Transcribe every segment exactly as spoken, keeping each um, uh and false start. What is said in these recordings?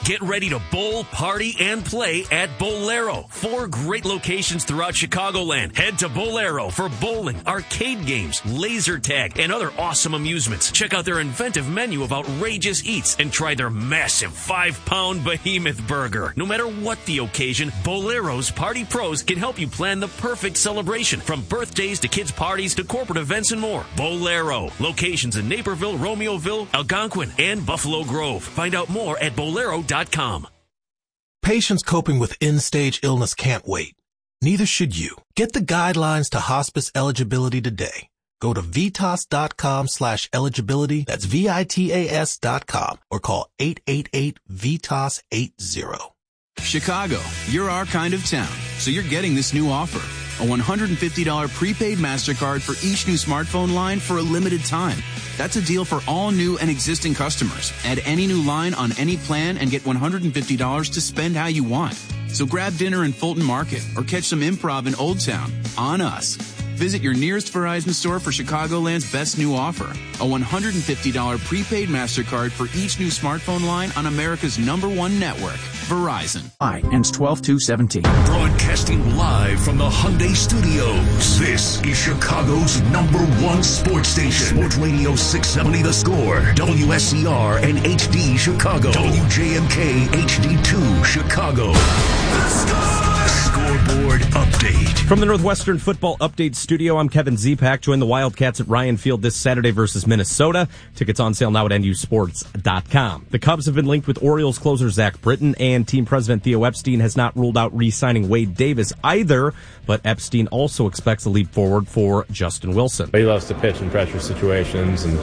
Get ready to bowl, party, and play at Bolero. Four great locations throughout Chicagoland. Head to Bolero for bowling, arcade games, laser tag, and other awesome amusements. Check out their inventive menu of outrageous eats and try their massive five-pound behemoth burger. No matter what the occasion, Bolero's Party Pros can help you plan the perfect celebration, from birthdays to kids' parties to corporate events and more. Bolero. Locations in Naperville, Romeoville, Algonquin, and Buffalo Grove. Find out more at bolero dot com. Patients coping with end-stage illness can't wait. Neither should you. Get the guidelines to hospice eligibility today. Go to vitas.com slash eligibility. That's V-I-T-A-S dot com or call eight eight eight V I T A S eighty. Chicago, you're our kind of town, so you're getting this new offer. A one hundred fifty dollars prepaid MasterCard for each new smartphone line for a limited time. That's a deal for all new and existing customers. Add any new line on any plan and get one hundred fifty dollars to spend how you want. So grab dinner in Fulton Market or catch some improv in Old Town on us. Visit your nearest Verizon store for Chicagoland's best new offer. A one hundred fifty dollars prepaid MasterCard for each new smartphone line on America's number one network, Verizon. I ends twelve two seventeen. Broadcasting live from the Hyundai Studios. This is Chicago's number one sports station. Sports Radio six seventy The Score. W S C R and H D Chicago. W J M K H D two Chicago. The Score! Scoreboard update. From the Northwestern Football Update Studio, I'm Kevin Zepak. Join the Wildcats at Ryan Field this Saturday versus Minnesota. Tickets on sale now at N U sports dot com. The Cubs have been linked with Orioles closer Zach Britton, and team president Theo Epstein has not ruled out re-signing Wade Davis either, but Epstein also expects a leap forward for Justin Wilson. He loves to pitch in pressure situations, and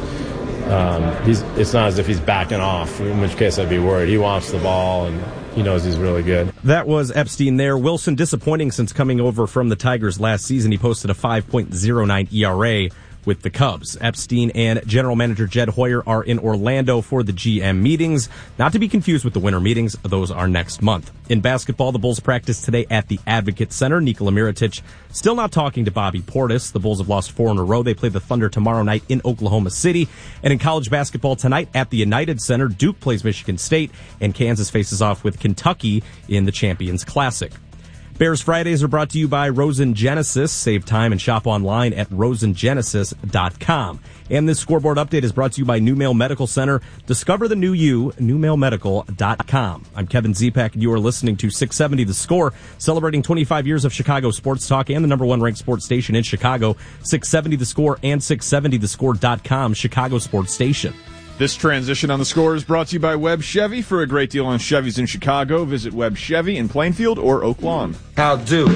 um, he's, it's not as if he's backing off, in which case I'd be worried. He wants the ball, and he knows he's really good. That was Epstein there. Wilson disappointing since coming over from the Tigers last season. He posted a five point oh nine E R A with the Cubs. Epstein and general manager Jed Hoyer are in Orlando for the G M meetings. Not to be confused with the winter meetings. Those are next month. In basketball, the Bulls practice today at the Advocate Center. Nikola Mirotic still not talking to Bobby Portis. The Bulls have lost four in a row. They play the Thunder tomorrow night in Oklahoma City. And in college basketball tonight at the United Center, Duke plays Michigan State, and Kansas faces off with Kentucky in the Champions Classic. Bears Fridays are brought to you by Rosen Genesis. Save time and shop online at rosen genesis dot com. And this scoreboard update is brought to you by New Mail Medical Center. Discover the new you, new mail medical dot com. I'm Kevin Zepak, and you are listening to six seventy The Score, celebrating twenty-five years of Chicago sports talk and the number one ranked sports station in Chicago. six seventy The Score and six seventy the score dot com, Chicago sports station. This transition on the Score is brought to you by Webb Chevy. For a great deal on Chevys in Chicago, visit Webb Chevy in Plainfield or Oak Lawn. How do?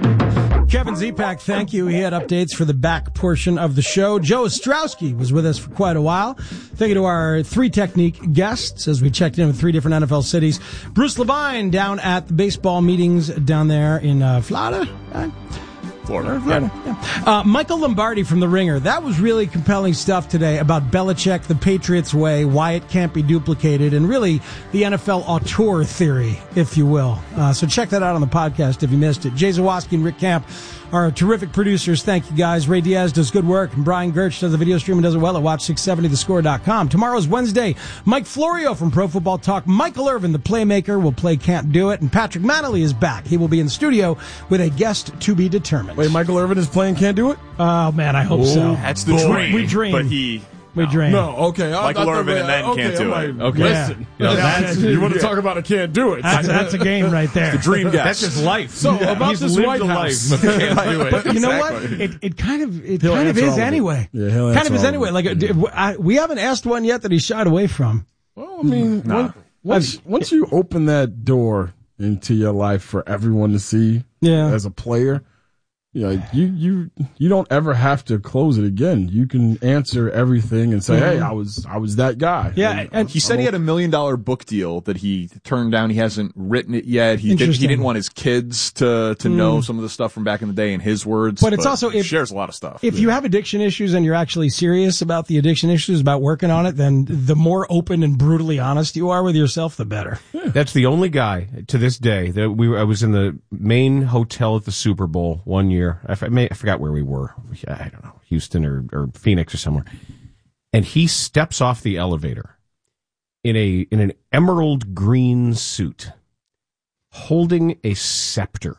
Kevin Zepak, thank you. He had updates for the back portion of the show. Joe Ostrowski was with us for quite a while. Thank you to our three Technique guests as we checked in with three different N F L cities. Bruce Levine down at the baseball meetings down there in uh, Florida. Uh, Florida. Florida. Yeah. Uh, Michael Lombardi from The Ringer. That was really compelling stuff today about Belichick, the Patriots way, why it can't be duplicated, and really the N F L auteur theory, if you will. Uh, so check that out on the podcast if you missed it. Jay Zawoski and Rick Camp are terrific producers. Thank you, guys. Ray Diaz does good work, and Brian Gertz does the video stream and does it well at watch six seventy the score dot com. Tomorrow's Wednesday. Mike Florio from Pro Football Talk. Michael Irvin, the playmaker, will play Can't Do It, and Patrick Manley is back. He will be in the studio with a guest to be determined. Wait, Michael Irvin is playing Can't Do It? Oh, man, I hope Ooh, so. That's the dream. We dream. But he... We no. dream. No, okay. I, Michael I Irvin and then okay, Can't Do like, It. Okay. Listen, yeah. that's, you want to yeah. talk about a Can't Do It. That's, that's a game right there. The dream guest. That's his life. So yeah. about He's this White House. Life. Can't do it. But you know exactly. what? It, it kind of it He'll kind of is anyway. Yeah, he'll kind of is all anyway. of Like yeah. I, we haven't asked one yet that he shied away from. Well, I mean, nah. when, once once you open that door into your life for everyone to see, yeah. as a player, you know, you you you don't ever have to close it again. You can answer everything and say, mm-hmm. "Hey, I was I was that guy." Yeah, and, and he said he had a million dollar book deal that he turned down. He hasn't written it yet. He did, he didn't want his kids to to mm. know some of the stuff from back in the day in his words. But it's but also he if, shares a lot of stuff. If yeah. you have addiction issues and you're actually serious about the addiction issues, about working on it, then the more open and brutally honest you are with yourself, the better. Yeah. That's the only guy to this day that we. I was in the main hotel at the Super Bowl one year. I may. I forgot where we were. I don't know, Houston or, or Phoenix or somewhere. And he steps off the elevator. in a in an emerald green suit, holding a scepter.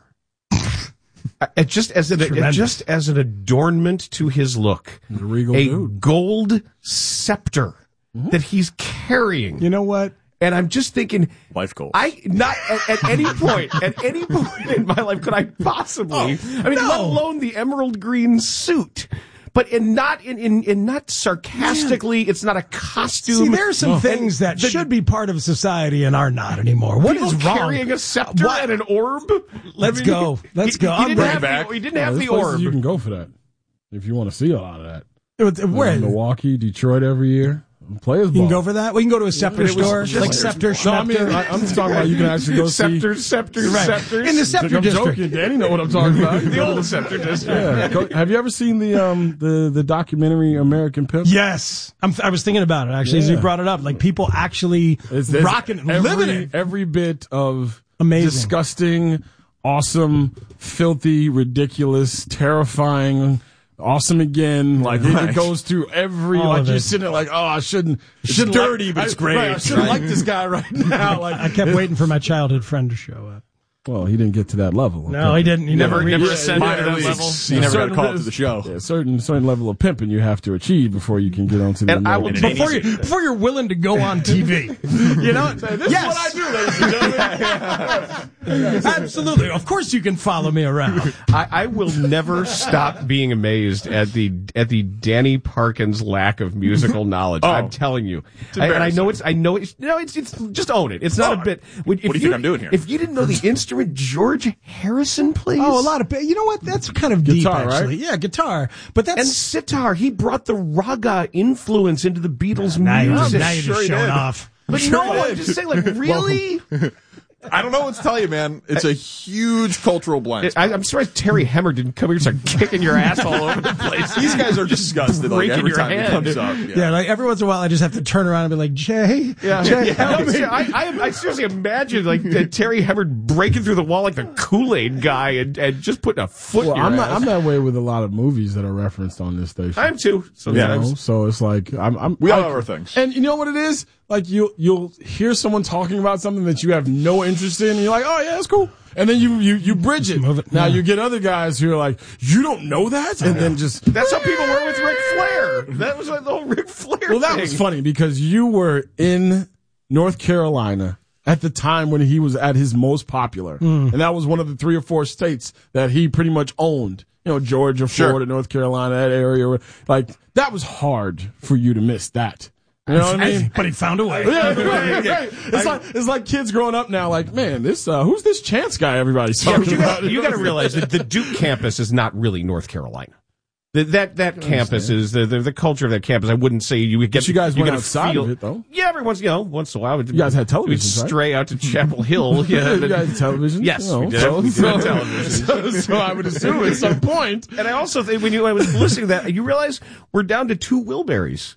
Uh, just as an uh, just as an adornment to his look, a, regal a dude. gold scepter mm-hmm. that he's carrying. You know what? And I'm just thinking, life goals. I not at, at any point, at any point in my life could I possibly. Oh, I mean, no. let alone the emerald green suit. But in not in, in, in not sarcastically, Man. It's not a costume. See, there are some no. things that the, should be part of society and are not anymore. What is wrong? Carrying a scepter what? and an orb. Let's I mean, go. Let's he, go. He, he didn't have back. the, he didn't yeah, have the orb. You can go for that if you want to see a lot of that. Where? Uh, Milwaukee, Detroit every year. Players you ball. can go for that. We can go to a scepter store, just, like scepter. No, I mean, I, I'm just talking about you can actually go scepter, see scepter, right. scepters in the scepter I'm district. Joking. Danny know what I'm talking about. The old scepter district. Yeah. Go, have you ever seen the um the the documentary American Pimp? Yes, I'm, I was thinking about it actually yeah. as you brought it up. Like people actually it's, rocking it, every, living it. Every bit of amazing, disgusting, awesome, filthy, ridiculous, terrifying. Awesome again, like right. it goes through every. All like you're sitting there, like, oh, I shouldn't. It's shouldn't dirty, like, but it's I, great. Right, I shouldn't right? like this guy right now. Like I kept waiting for my childhood friend to show up. Well, he didn't get to that level. No, he didn't. He never, never, never never ascended yeah, to that least, level. He never got a call to the show. Yeah, certain certain level of pimping you have to achieve before you can get onto the. And I will, before you before you're willing to go on T V. You know, this yes. is what I do, ladies and gentlemen. Absolutely, of course you can follow me around. I, I will never stop being amazed at the at the Danny Parkins lack of musical knowledge. Oh, I'm telling you, I, and I know it's I know it's no, it's it's just own it. It's not oh, a bit. If what do you, you think I'm doing here? If you didn't know the instrument George Harrison plays, Oh, a lot of you know what? That's kind of guitar, deep, actually. Right? Yeah, guitar. But that's and sitar. He brought the raga influence into the Beatles' now you're, music. now you're just Sure showing did. off. But Sure no, did. I'm just saying, like, really? I don't know what to tell you, man. It's a huge cultural blend. I, I'm surprised Terry Hemmer didn't come here and start kicking your ass all over the place. These guys are disgusted like breaking every your time hand. it comes up. Yeah. Yeah, like every once in a while, I just have to turn around and be like, Jay, Yeah, Jay, yeah. help me. I, I, I seriously imagine like uh, Terry Hemmer breaking through the wall like the Kool-Aid guy and, and just putting a foot Well, in your I'm ass. not, I'm that way with a lot of movies that are referenced on this station. I am too. You Yeah. Sometimes. know? So it's like I'm. I'm We all I- have our things. And you know what it is? Like you, you'll hear someone talking about something that you have no interest in, and you're like, "Oh yeah, that's cool." And then you you you bridge it. Move it. Now Yeah. you get other guys who are like, "You don't know that," and then just That's how people were with Ric Flair. That was like the whole Ric Flair well, that thing. was funny because you were in North Carolina at the time when he was at his most popular, Mm. and that was one of the three or four states that he pretty much owned. You know, Georgia, Sure. Florida, North Carolina, that area. Like that was hard for you to miss that. You know what I mean? But he found a way. Yeah, right, right. It's like it's like kids growing up now. Like, man, this uh, who's this Chance guy? Everybody's Yeah, talking but you about. got, you got to realize that the Duke campus is not really North Carolina. The, that that campus is the, the the culture of that campus. I wouldn't say you would get. But you guys you went get a outside feel, of it, though. Yeah, every once you know once in a while. You guys had televisions, We'd right? stray out to Chapel Hill. Yeah, you guys had television. Yes, you know, we did. So, we did so, have television. So, so I would assume at some point. And I also think when you I was listening to that, you realize we're down to two Wilburys.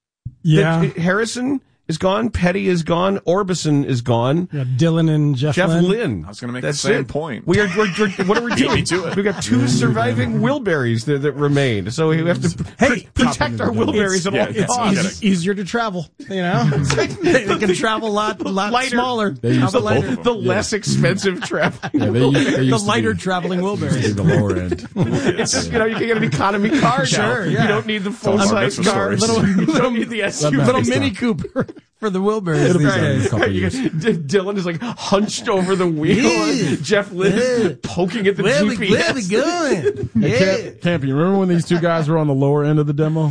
Yeah. That Harrison is gone. Petty is gone. Orbison is gone. Yeah, Dylan and Jeff, Jeff Lynne. Lynne. I was going to make That's the same it. point. We are. We're, we're, what are we Beat doing? me to it. We've got two surviving Wilburys that, that remain. So we have to Hey, pr- protect our Wilburys at yeah, all it's costs. Easy, easier to travel, you know. they, they can travel a lot, a lot Lighter. smaller. They used Travel to lighter. both of The less expensive travel. Yeah, they, used- they The used to lighter be, traveling used to be Wilburys. the lower end. It's just, you know, you can get an economy car now. Sure, yeah. You don't need the full Bar size mitzvah car. stories. Little, you don't need the S U V. Let Little Stop. Mini Cooper for the Wilburys It'll be these done in a days. couple of You years. get- D- Dylan is like hunched over the wheel. Jeff Lynne poking at the Where we, G P S. where we going? Hey, Camp, Campy, remember when these two guys were on the lower end of the demo?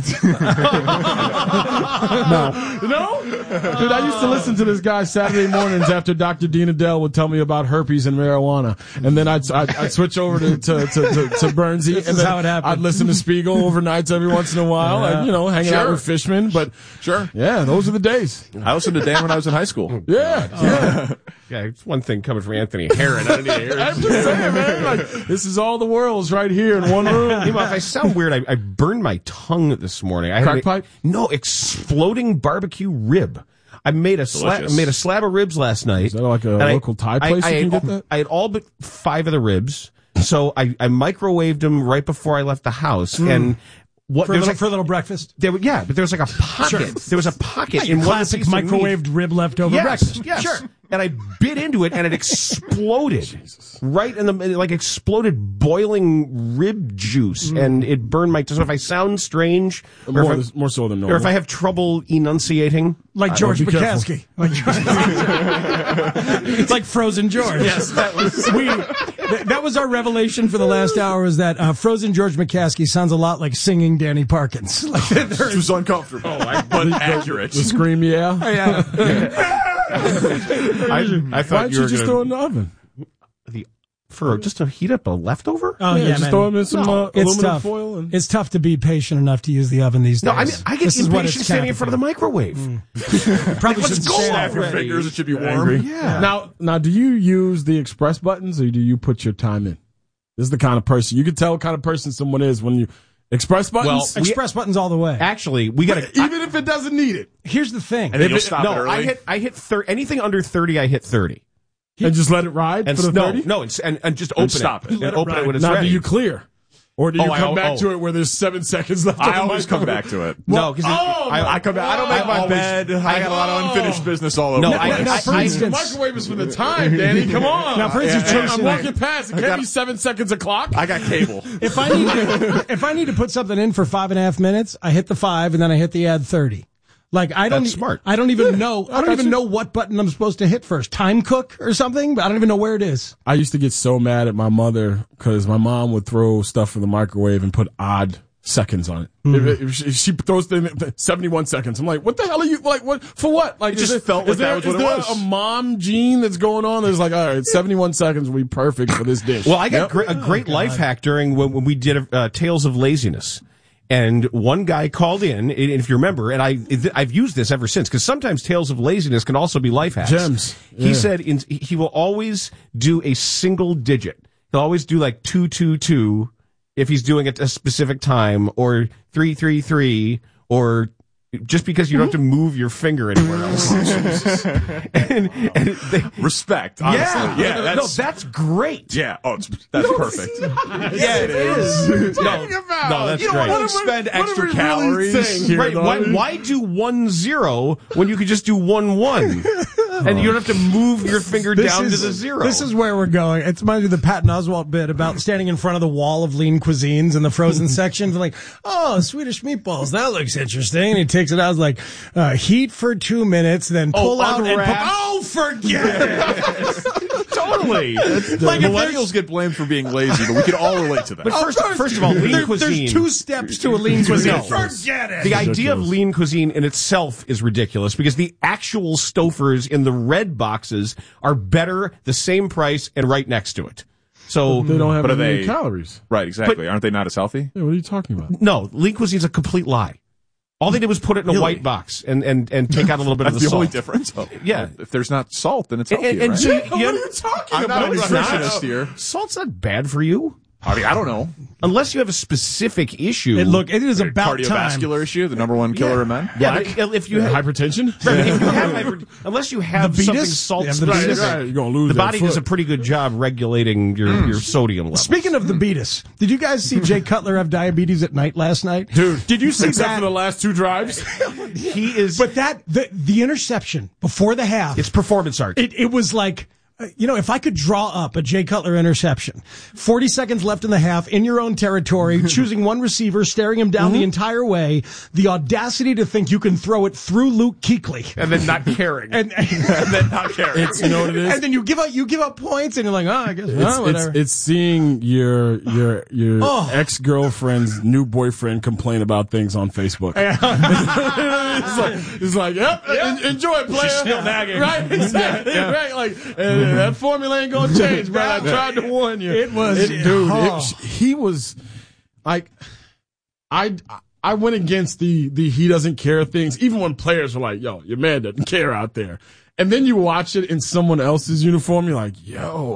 no. No? Dude, I used to listen to this guy Saturday mornings after Doctor Dean Adele would tell me about herpes and marijuana. And then I'd, I'd, I'd switch over to, to, to, to, to Bernsey. This and is then how it happened. I'd listen to Spiegel overnights every once in a while. Yeah. And, you know, hanging out Sure. with Fishman. But, Sure. yeah, those are the days. I listened to Dan when I was in high school. Yeah. yeah. Yeah, it's one thing coming from Anthony Herron. I don't need to hear I'm it. just saying, man. Like, this is all the worlds right here in one room. You know, if I sound weird, I, I burned my tongue this morning. I had Crack a- pipe? No, exploding barbecue rib. I made a slab. Delicious. Made a slab of ribs last night. Is that like a And I- local Thai I- place I, you had can get all- that? I had all but five of the ribs, so I, I microwaved them right before I left the house. Mm. And What, for, a little, like, for a little breakfast? There, yeah, but there was like a pocket. Sure. There was a pocket yeah, in one classic microwaved rib leftover yes, breakfast. Yes, sure. And I bit into it, and it exploded right in the like exploded boiling rib juice, mm. and it burned my. So if I sound strange, more, or if I, more so than normal, or if I have trouble enunciating, like George McCaskey, like, it's like Frozen George. Yes, that was we. Th- that was our revelation for the last hour. Was that uh, Frozen George McCaskey sounds a lot like singing Danny Parkins. Like, it was uncomfortable, oh, I, but accurate. The scream, yeah. Oh, yeah. I, I thought Why don't you, you were just gonna, throw it in the oven? The for just to heat up a leftover? Oh yeah, yeah, just man. throw them in some no, uh, it's aluminum tough. foil. And... It's tough to be patient enough to use the oven these days. No, I mean I get this impatient standing in front of the microwave. Mm. Probably Let's should go Snap your already. fingers; it should be warm. Angry. Yeah. Now, now, do you use the express buttons or do you put your time in? This is the kind of person you can tell what kind of person someone is when you express buttons. Well, Express buttons all the way. Actually, we got to even if it doesn't need it. Here's the thing. And then you'll it, stop no, it early. I hit I hit thir- anything under thirty. I hit thirty. And just let it ride And for the no, thirty? no, and, and, and just open And stop it. And Let it open ride. it when it's now, ready. do you clear? Or do you Oh, I- come back oh. to it where there's seven seconds left? I on the always come microwave? back to it. No, because Oh, I, I come back. I don't make I my always- bed. I got a lot of unfinished business all over No, the I- place. Now, for I- The instance, microwave is for the time, Danny. Come on. Now, for instance, Yeah, Jason- I'm walking past. It can't got- be seven seconds a clock. I got cable. if I need to, if I need to put something in for five and a half minutes, I hit the five and then I hit the add thirty. Like I don't, That's smart. I don't even know. I don't got even you. know what button I'm supposed to hit first. Time cook or something, but I don't even know where it is. I used to get so mad at my mother because my mom would throw stuff in the microwave and put odd seconds on it. Mm-hmm. If, if she, if she throws the seventy-one seconds, I'm like, what the hell are you like? What for? What? Like, It is just it, felt is like there, that was what is it there was. a mom gene that's going on? There's like, all right, seventy-one seconds will be perfect for this dish. Well, I got Yep. gre- a great life hack during when, when we did uh, Tales of Laziness. And one guy called in, and if you remember, and I, I've used this ever since, because sometimes Tales of Laziness can also be life hacks. Gems. He Yeah. said in, he will always do a single digit. He'll always do like two, two, two if he's doing it at a specific time, or three, three, three, or just because you don't have to move your finger anywhere else. and, and they, Respect, honestly. yeah, Yeah, no, that's, no, that's great. yeah. Oh, it's, that's perfect. Yeah, it is. No, no, that's you don't great. want to expend what are extra we really calories. saying here, Right? though? Why, why do one zero when you could just do one one, and you don't have to move your finger This down is, to the zero? This is where we're going. It's reminds me of the Patton Oswalt bit about standing in front of the wall of lean cuisines in the frozen section, like, oh, Swedish meatballs, that looks interesting. And he takes it out, like, uh, heat for two minutes, then pull Oh, out and pull, unwrap. oh, forget it. totally. Like millennials get blamed for being lazy, but we can all relate to that. But first, first of all, lean There- cuisine. There's two steps to a lean cuisine. No. Forget it. The idea of lean cuisine in itself is ridiculous because the actual Stofers in the red boxes are better, the same price, and right next to it. So They don't have But are as many they- calories. Right, exactly. But- Aren't they not as healthy? Yeah, what are you talking about? no, lean cuisine's a complete lie. All they did was put it in a Really? white box and, and, and take out a little bit of That's the the only salt. difference. Oh, Yeah. If there's not salt, then it's And, healthier, and, and right? so you, What are you talking I'm about? not a It's nutritionist here. salt's not bad for you. I mean, I don't know. Unless you have a specific issue. And look, it is about time. Cardiovascular issue, the number one killer yeah. of men. Yeah, but if you have, Hypertension? right, if you have hyper, unless you have The something Beatus? salt Yeah, the Right, specific, right. You're gonna lose the that body foot. does a pretty good job regulating your, your sodium level. Speaking of the Beatus, did you guys see Jay Cutler have diabetes at night last night? Dude, did you see except that? for the last two drives? he is, But that the the interception before the half, it's performance art. it it was like, uh, you know, if I could draw up a Jay Cutler interception, forty seconds left in the half, in your own territory, choosing one receiver, staring him down the entire way, the audacity to think you can throw it through Luke Kuechly. and then not caring. And, And then not caring. It's, you know what it is? and then you give up you give up points and you're like, oh, I guess It's, oh, it's, whatever. it's seeing your your your Oh. ex girlfriend's new boyfriend complain about things on Facebook. it's like it's like, yep, en- enjoy it, player. She's still nagging. Right, exactly. Right, like uh, that formula ain't gonna change, bro. I tried to warn you. It was- dude. oh. It, he was like, I. I went against the the he doesn't care things, even when players were like, yo, your man doesn't care out there. And then you watch it in someone else's uniform, you're like, yo,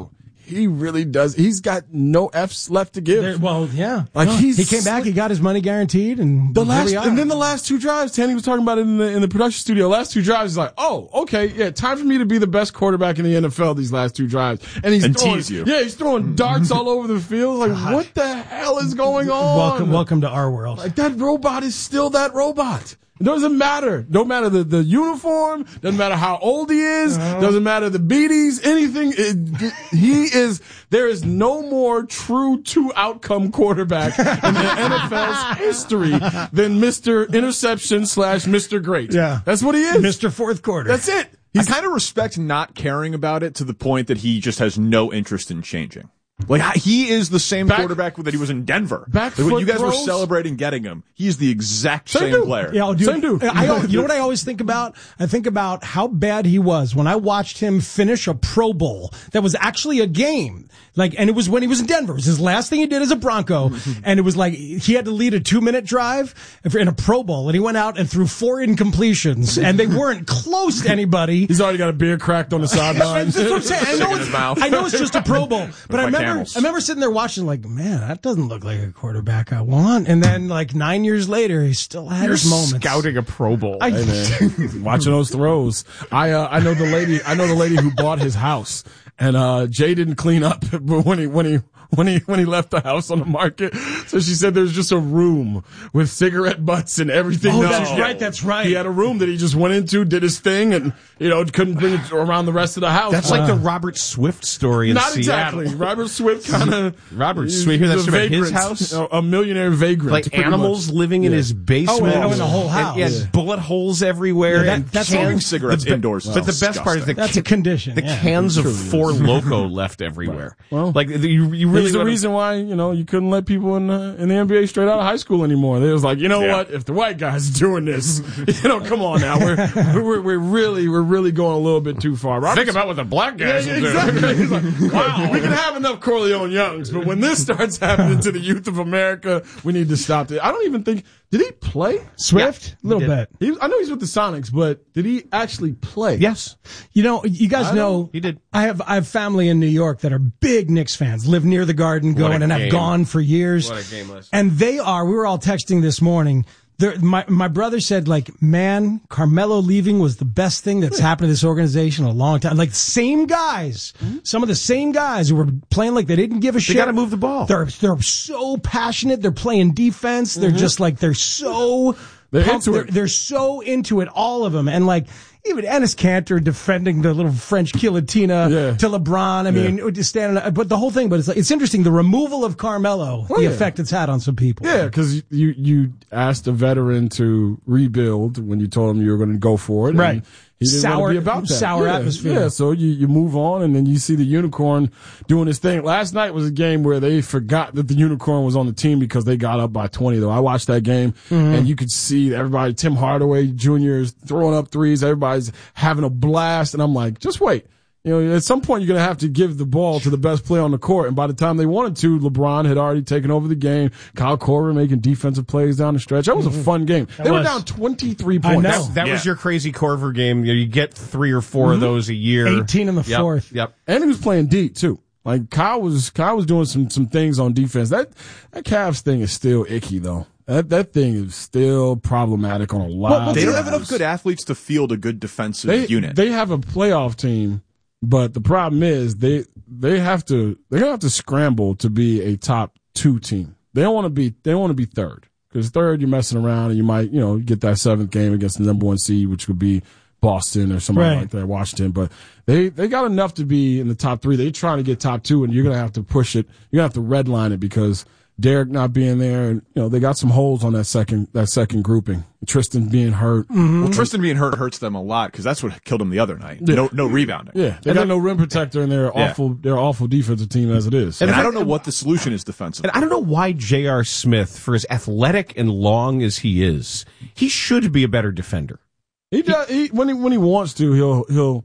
he really does. He's got no F's left to give. There, well, yeah. Like no, he's he came back, he got his money guaranteed, and the here last, we are. and then the last two drives, Tanny was talking about it in the in the production studio. Last two drives, he's like, oh, okay, yeah, time for me to be the best quarterback in the N F L these last two drives. And he's and throwing, tease you. Yeah, he's throwing darts all over the field. Like, God. What the hell is going on? Welcome, welcome to our world. Like that robot is still that robot. It doesn't matter. Don't matter the, the uniform. Doesn't matter how old he is. Uh-huh. Doesn't matter the beaties. Anything. It, he is. There is no more true two outcome quarterback in the N F L's history than Mister Interception slash Mister Great. Yeah, that's what he is. Mister Fourth Quarter. That's it. He's, I kind of respect not caring about it to the point that he just has no interest in changing. Like, he is the same back, quarterback that he was in Denver. Back like, when you guys throws. were celebrating getting him, he's the exact same, same player. Yeah, dude, same dude. I, you know what I always think about? I think about how bad he was when I watched him finish a Pro Bowl that was actually a game. Like, and it was when he was in Denver. It was his last thing he did as a Bronco. And it was like, he had to lead a two minute drive in a Pro Bowl. And he went out and threw four incompletions. And they weren't close to anybody. He's already got a beer cracked on the sideline. That's what I'm saying. I know, it's, I know it's just a Pro Bowl. But I remember, I remember sitting there watching like, man, that doesn't look like a quarterback I want. And then like nine years later, he still had You're his moments. Scouting a Pro Bowl. I, hey, man. Watching those throws. I, uh, I know the lady, I know the lady who bought his house. And, uh, Jay didn't clean up when he, when he, when he, when he left the house on the market. So she said there's just a room with cigarette butts and everything. Oh, no. that's right. That's right. He had a room that he just went into, did his thing, and, you know, couldn't bring it around the rest of the house. That's uh, like the Robert Swift story in not Seattle. Exactly. Robert Swift kind of. Robert Swift, hear that story about his house? A millionaire vagrant. Like animals much. living yeah. in his basement. Oh, and, oh, in the whole house. And, yeah, yeah. bullet holes everywhere. Yeah, that, and that's smoking cans, cigarettes the, indoors. But the best part is the that's a condition. The yeah. cans of Four Loko left everywhere. Right. Well, like you, you really. He's the reason why you know you couldn't let people in the, in the N B A straight out of high school anymore. They was like, you know yeah. what? If the white guy's doing this, you know, come on now, we're we're we're really we're really going a little bit too far. Robert, think about what the black guys yeah, will exactly. do. He's like, wow, we can have enough Corleone Youngs, but when this starts happening to the youth of America, we need to stop it. I don't even think did he play Swift? Yeah, a little bit. He, I know he's with the Sonics, but did he actually play? Yes. You know, you guys I know, know he did. I have I have family in New York that are big Knicks fans, live near the Garden, going and have gone for years. What a game list. And they are. We were all texting this morning. They're, my my brother said, like, man, Carmelo leaving was the best thing that's happened to this organization in a long time. Like, same guys, mm-hmm. some of the same guys who were playing like they didn't give a they shit. They got to move the ball. They're they're so passionate. They're playing defense. They're mm-hmm. just like they're so they're pumped. into They're, it. they're so into it, all of them, and like. Even Enes Kanter defending the little French guillotine yeah. to LeBron. I mean, yeah. just standing, but the whole thing. But it's like, it's interesting the removal of Carmelo, oh, the yeah. effect it's had on some people. Yeah, because you you asked a veteran to rebuild when you told him you were going to go for it, right? And he didn't sour, want to be about that. sour yeah, atmosphere. Yeah, so you you move on, and then you see the unicorn doing his thing. Last night was a game where they forgot that the unicorn was on the team because they got up by twenty. Though I watched that game, mm-hmm. and you could see everybody. Tim Hardaway Junior is throwing up threes. Everybody's having a blast, and I'm like, just wait. You know, at some point you're going to have to give the ball to the best player on the court. And by the time they wanted to, LeBron had already taken over the game. Kyle Korver making defensive plays down the stretch. That was a fun game. That they was. were down twenty-three points. I know. That, that yeah. was your crazy Korver game. You, know, you get three or four mm-hmm. of those a year. eighteen in the yep. fourth. Yep. And he was playing deep too. Like Kyle was, Kyle was doing some, some things on defense. That, that Cavs thing is still icky though. That, that thing is still problematic on a lot well, of They don't guys. have enough good athletes to field a good defensive they, unit. They have a playoff team. But the problem is they they have to they have to scramble to be a top two team. They don't want to be they don't want to be third because third you're messing around and you might you know get that seventh game against the number one seed, which would be Boston or somebody right. like that, Washington. But they they got enough to be in the top three. They're trying to get top two, and you're gonna have to push it. You're gonna have to redline it because Derek not being there, and you know they got some holes on that second that second grouping. Tristan being hurt. Mm-hmm. Well, Tristan being hurt hurts them a lot because that's what killed him the other night. Yeah. No, no rebounding. Yeah, they and got no rim protector, and they're yeah. awful. They're an awful defensive team as it is. And, and I don't know what the solution is defensively. And I don't know why J R. Smith, for as athletic and long as he is, he should be a better defender. He does. He, when he when he wants to, he'll he'll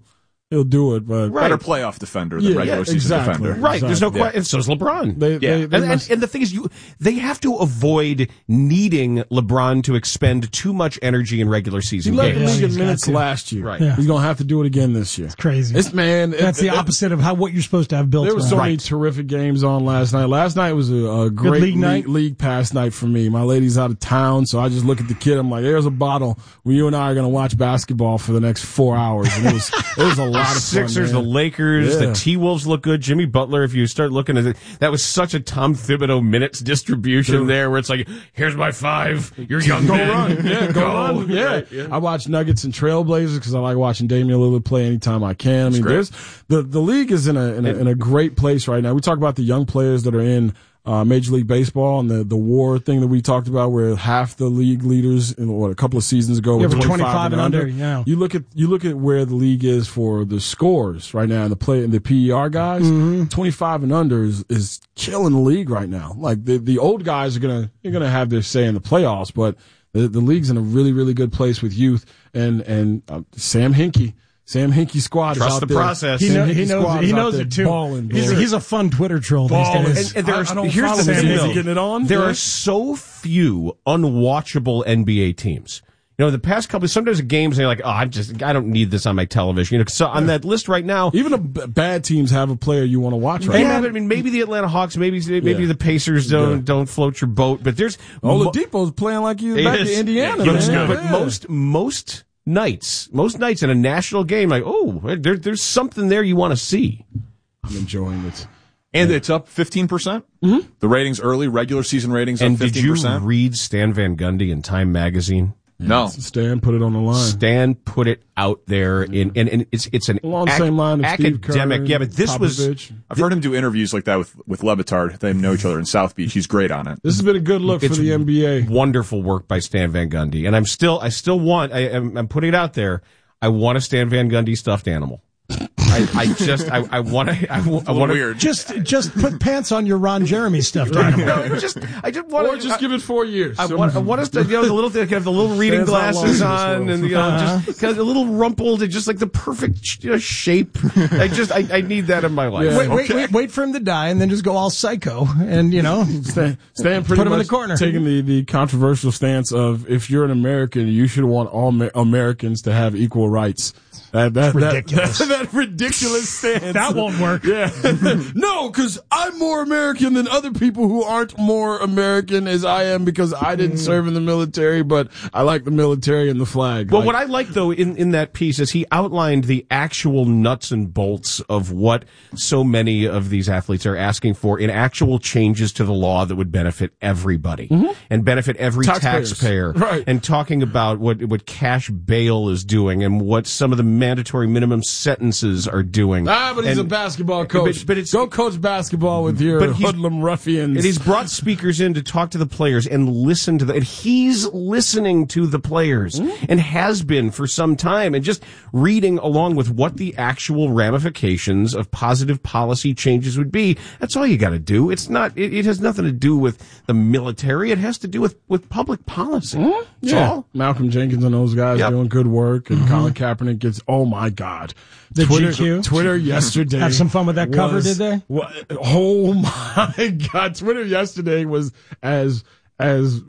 he'll do it. But better playoff defender than yeah, regular yeah, season exactly. defender. Right. Exactly. There's no Yeah. question. And so's LeBron. They, Yeah. they, they And, must- and, and the thing is, you they have to avoid needing LeBron to expend too much energy in regular he season led games. the league He's in got minutes to. last year. Right. Yeah. He's gonna have to do it again this year. It's crazy. It's man. That's it, the it, opposite of how what you're supposed to have built. There were so around. many terrific games on last night. Last night was a, a great league league, night? league pass night for me. My lady's out of town, so I just look at the kid. I'm like, "There's a bottle. Well, you and I are going to watch basketball for the next four hours." And it was it was a lot of Sixers, fun, the man. Lakers, Yeah. the T-Wolves look good. Jimmy Butler, if you start looking at it, that was such a Tom Thibodeau minutes distribution True. there where it's like, here's my five, you're young Go men. run, yeah, go run, yeah. Right, yeah. I watch Nuggets and Trailblazers because I like watching Damian Lillard play anytime I can. I mean, great. there's the the league is in a, in a in a great place right now. We talk about the young players that are in uh, Major League Baseball and the the war thing that we talked about, where half the league leaders, in what a couple of seasons ago, Yeah, were for twenty-five and under. yeah. You look at you look at where the league is for the scores right now, and the play and the P E R guys. Mm-hmm. twenty-five and under is, is killing the league right now. Like the the old guys are gonna they're gonna have their say in the playoffs, but the the league's in a really really good place with youth and and uh, Sam Hinkie. Sam Hinkie's squad Trust is out the there. process. He, Sam know, he Hinkie's knows. squad He is out knows there it too. balling, he's, boy. he's a fun Twitter troll Balling. these days. And, and there's, I- I don't here's follow the him. thing, Is he though. getting it on? There Yeah. are so few unwatchable N B A teams. You know, the past couple, sometimes games, they're like, oh, I just, I don't need this on my television. You know, so on that list right now, Even the b- bad teams have a player you want to watch right they now. have it. I mean, maybe the Atlanta Hawks, maybe maybe Yeah. the Pacers don't Yeah. don't float your boat, but there's mo- Oladipo's playing like he's He back is. to Indiana. He looks man. good. But Yeah. most most nights, most nights in a national game, like, oh, there, there's something there you want to see. I'm enjoying it. And it's up fifteen percent. Mm-hmm. The ratings early, regular season ratings up And did fifteen you percent. read Stan Van Gundy in Time Magazine? No. Stan put it on the line. Stan put it out there in, and, and it's it's an Along the ac- same line as Steve academic. Kerr, Yeah, but this was Popovich. I've heard him do interviews like that with, with Levitard. They know each other in South Beach. He's great on it. This has been a good look It's for the N B A. wonderful work by Stan Van Gundy, and I'm still I still want I, I'm, I'm putting it out there. I want a Stan Van Gundy stuffed animal. I, I just I, I want to I, I want to Weird. Just, just put pants on your Ron Jeremy stuffed animal. No, just I just want Or to just give it four years. I want, I want us to, you know, the little, have the little reading Stands out glasses long in on, this and world. you know, Uh-huh. just kind of a little rumpled, and just like the perfect, you know, shape. I just, I, I need that in my life. Yeah. Wait, wait, wait, wait for him to die, and then just go all psycho, and you know, Stan, Stan pretty Put him in much the corner. taking the, the controversial stance of if you're an American, you should want all Ma- Americans to have equal rights. That, that, ridiculous. That, that, ridiculous stance. That won't work. Yeah. No, because I'm more American than other people who aren't more American as I am because I didn't serve in the military, but I like the military and the flag. Well, Like, what I like though in, in that piece is he outlined the actual nuts and bolts of what so many of these athletes are asking for in actual changes to the law that would benefit everybody and benefit every Taxpayers. taxpayer. Right. And talking about what what cash bail is doing and what some of the mandatory minimum sentences are doing. Ah, but he's And- a basketball coach. But, but it's Go coach basketball with your But he's- hoodlum ruffians. And he's brought speakers in to talk to the players and listen to them. And he's listening to the players and has been for some time and just reading along with what the actual ramifications of positive policy changes would be. That's all you got to do. It's not, it, it has nothing to do with the military. It has to do with, with public policy. That's Yeah. all. Malcolm Jenkins and those guys Yep. doing good work, and Colin Kaepernick gets. Oh my God, The Twitter, G Q? Twitter yesterday. Have some fun with that cover, was- did they? wa- oh my God, Twitter yesterday was as as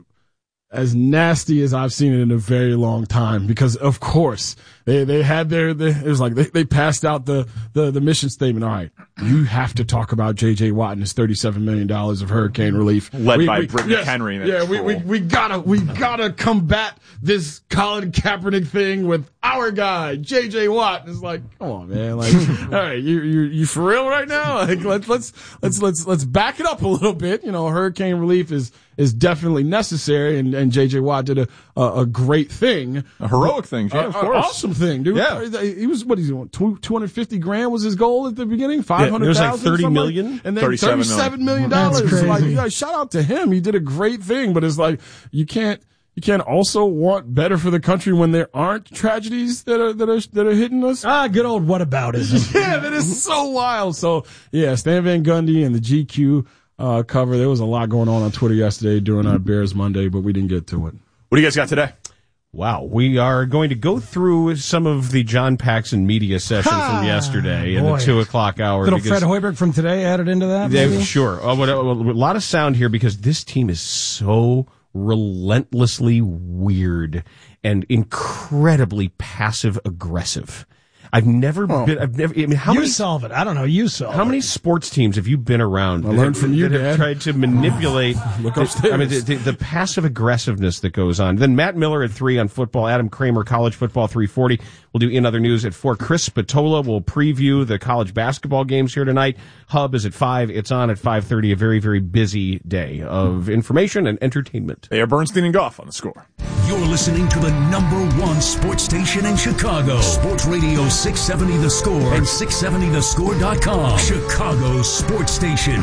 as nasty as I've seen it in a very long time. Because of course they they had their, their it was like they, they passed out the, the the mission statement. All right, you have to talk about J J Watt and his thirty-seven million dollars of hurricane relief, Led by Brittany Henry, that Yeah, we, we troll. we gotta we gotta combat this Colin Kaepernick thing with our guy J J Watt. It's like, come on, man. Like, all right, you you you for real right now? Like, let's let's let's let's let's back it up a little bit. You know, hurricane relief is is definitely necessary, and and J J Watt did a a, a great thing, A heroic thing, yeah, a, of a course. awesome thing, dude. Yeah. He was what he's doing. Two hundred fifty grand was his goal at the beginning. Five hundred. it was like thirty million? and then thirty-seven million. thirty-seven million That's dollars. crazy. Like, yeah, shout out to him. He did a great thing, but it's like you can't. You can't also want better for the country when there aren't tragedies that are that are that are hitting us. Ah, good old whataboutism. Yeah, that is so wild. So yeah, Stan Van Gundy and the G Q uh, cover. There was a lot going on on Twitter yesterday during our Bears Monday, but we didn't get to it. What do you guys got today? Wow, we are going to go through some of the John Paxson media session ha! from yesterday in the two o'clock hour. Little Fred Hoiberg from today added into that, maybe? Yeah, sure. A, a, a lot of sound here because this team is so relentlessly weird and incredibly passive-aggressive. I've never oh. been. I've never. I mean, how you many solve it? I don't know. You solve. How it. many sports teams have you been around? I learned from you, that Dad. Have tried to manipulate. Look the, upstairs. I mean, the, the, the passive aggressiveness that goes on. Then Matt Miller at three on football. Adam Kramer, college football, three forty. We'll do in other news at four. Chris Spatola will preview the college basketball games here tonight. Hub is at five. It's on at five thirty. A very, very busy day of information and entertainment. They are Bernstein and Goff on The Score. You're listening to the number one sports station in Chicago. Sports Radio six seventy The Score and six seventy the score dot com. Chicago's sports station.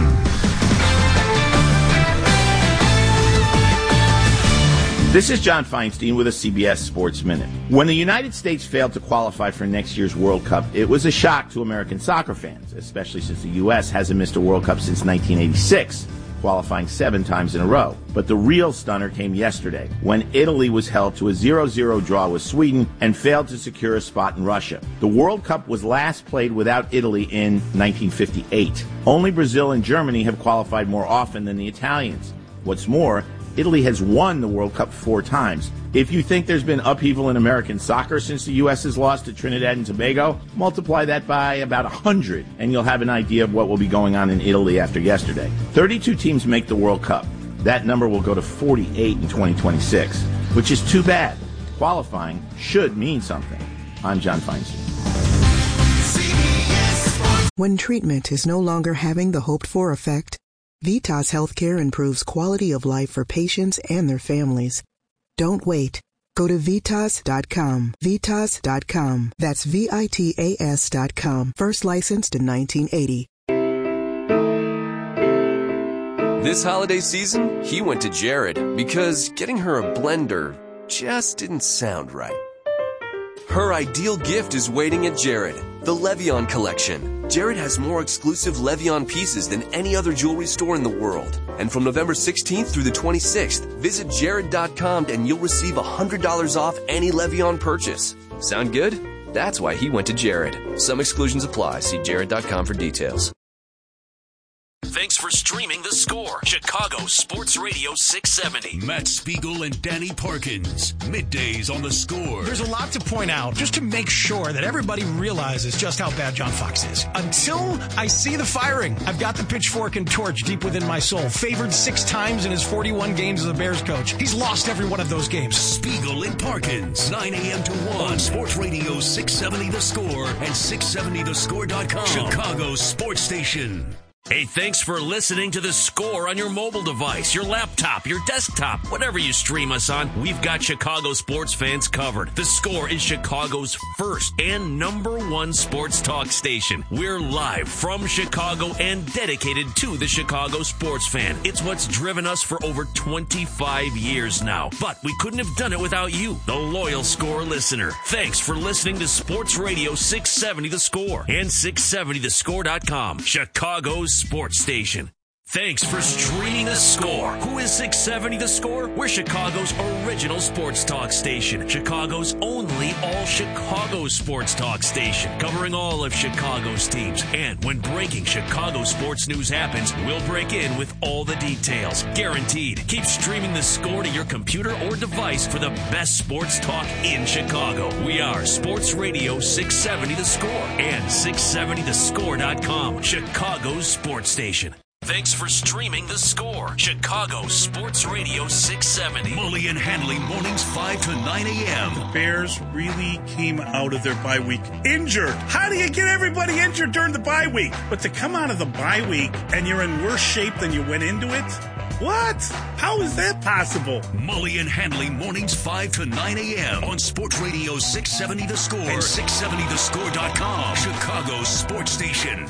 This is John Feinstein with a C B S Sports Minute. When the United States failed to qualify for next year's World Cup, it was a shock to American soccer fans, especially since the U S hasn't missed a World Cup since nineteen eighty-six, qualifying seven times in a row. But the real stunner came yesterday, when Italy was held to a zero zero draw with Sweden and failed to secure a spot in Russia. The World Cup was last played without Italy in nineteen fifty-eight. Only Brazil and Germany have qualified more often than the Italians. What's more, Italy has won the World Cup four times. If you think there's been upheaval in American soccer since the U S has lost to Trinidad and Tobago, multiply that by about one hundred, and you'll have an idea of what will be going on in Italy after yesterday. thirty-two teams make the World Cup. That number will go to forty-eight in twenty twenty-six, which is too bad. Qualifying should mean something. I'm John Feinstein. When treatment is no longer having the hoped-for effect, Vitas Healthcare improves quality of life for patients and their families. Don't wait. Go to Vitas dot com. Vitas dot com. That's V I T A S dot com. First licensed in nineteen eighty. This holiday season, he went to Jared because getting her a blender just didn't sound right. Her ideal gift is waiting at Jared, the Levion Collection. Jared has more exclusive Levion pieces than any other jewelry store in the world. And from November sixteenth through the twenty-sixth, visit Jared dot com and you'll receive one hundred dollars off any Levion purchase. Sound good? That's why he went to Jared. Some exclusions apply. See Jared dot com for details. Thanks for streaming The Score, Chicago Sports Radio six seventy. Matt Spiegel and Danny Parkins, middays on The Score. There's a lot to point out just to make sure that everybody realizes just how bad John Fox is. Until I see the firing, I've got the pitchfork and torch deep within my soul. Favored six times in his forty-one games as a Bears coach. He's lost every one of those games. Spiegel and Parkins, nine a.m. to one. Sports Radio six seventy The Score and six seventy the score dot com. Chicago's sports station. Hey, thanks for listening to The Score on your mobile device, your laptop, your desktop, whatever you stream us on. We've got Chicago sports fans covered. The Score is Chicago's first and number one sports talk station. We're live from Chicago and dedicated to the Chicago sports fan. It's what's driven us for over twenty-five years now. But we couldn't have done it without you, the loyal Score listener. Thanks for listening to Sports Radio six seventy The Score and six seventy the score dot com, Chicago's sports station. Thanks for streaming The Score. Who is six seventy The Score? We're Chicago's original sports talk station. Chicago's only all-Chicago sports talk station. Covering all of Chicago's teams. And when breaking Chicago sports news happens, we'll break in with all the details. Guaranteed. Keep streaming The Score to your computer or device for the best sports talk in Chicago. We are Sports Radio six seventy The Score and six seventy the score dot com, Chicago's sports station. Thanks for streaming The Score, Chicago Sports Radio six seventy. Mully and Hanley mornings five to nine a.m. The Bears really came out of their bye week injured. How do you get everybody injured during the bye week? But to come out of the bye week and you're in worse shape than you went into it? What? How is that possible? Mully and Hanley mornings five to nine a.m. on Sports Radio six seventy The Score and six seventy the score dot com, Chicago's sports station.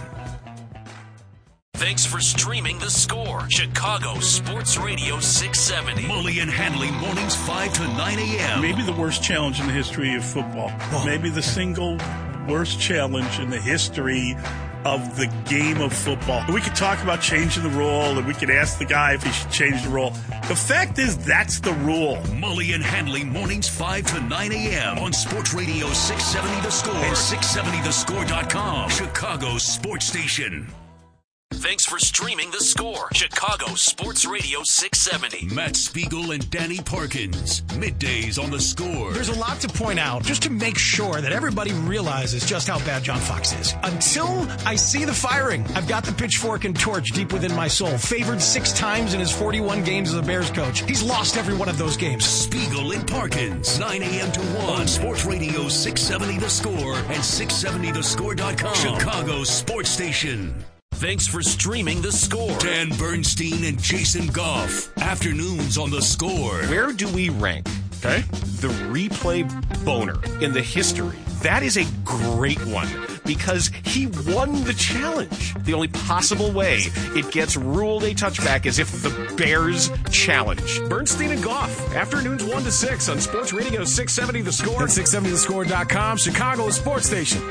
Thanks for streaming The Score, Chicago Sports Radio six seventy. Mully and Hanley mornings five to nine a.m. Maybe the worst challenge in the history of football. Maybe the single worst challenge in the history of the game of football. We could talk about changing the rule, and we could ask the guy if he should change the rule. The fact is, that's the rule. Mully and Hanley mornings five to nine a.m. on Sports Radio six seventy The Score and six seventy the score dot com, Chicago's sports station. Thanks for streaming The Score, Chicago Sports Radio six seventy. Matt Spiegel and Danny Parkins, middays on The Score. There's a lot to point out just to make sure that everybody realizes just how bad John Fox is. Until I see the firing, I've got the pitchfork and torch deep within my soul. Favored six times in his forty-one games as a Bears coach. He's lost every one of those games. Spiegel and Parkins, nine a.m. to one on Sports Radio six seventy The Score and six seventy the score dot com, Chicago's sports station. Thanks for streaming The Score. Dan Bernstein and Jason Goff. Afternoons on The Score. Where do we rank? Okay. The replay boner in the history. That is a great one because he won the challenge. The only possible way it gets ruled a touchback is if the Bears challenge. Bernstein and Goff. Afternoons one to six on Sports Radio six seventy The Score and six seventy the score dot com, Chicago's sports station.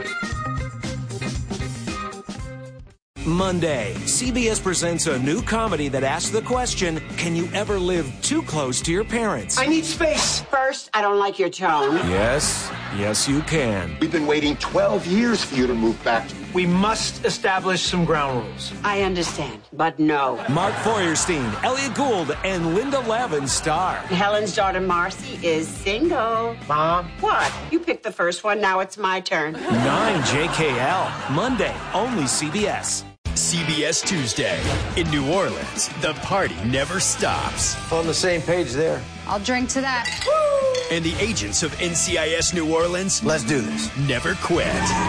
Monday, C B S presents a new comedy that asks the question, can you ever live too close to your parents? I need space. First, I don't like your tone. Yes, yes you can. We've been waiting twelve years for you to move back. We must establish some ground rules. I understand, but no. Mark Feuerstein, Elliot Gould, and Linda Lavin star. Helen's daughter Marcy is single. Mom? What? You picked the first one, now it's my turn. nine J K L, Monday, only C B S. C B S Tuesday. In New Orleans, the party never stops. On the same page there. I'll drink to that. Woo! And the agents of N C I S New Orleans, let's do this, never quit.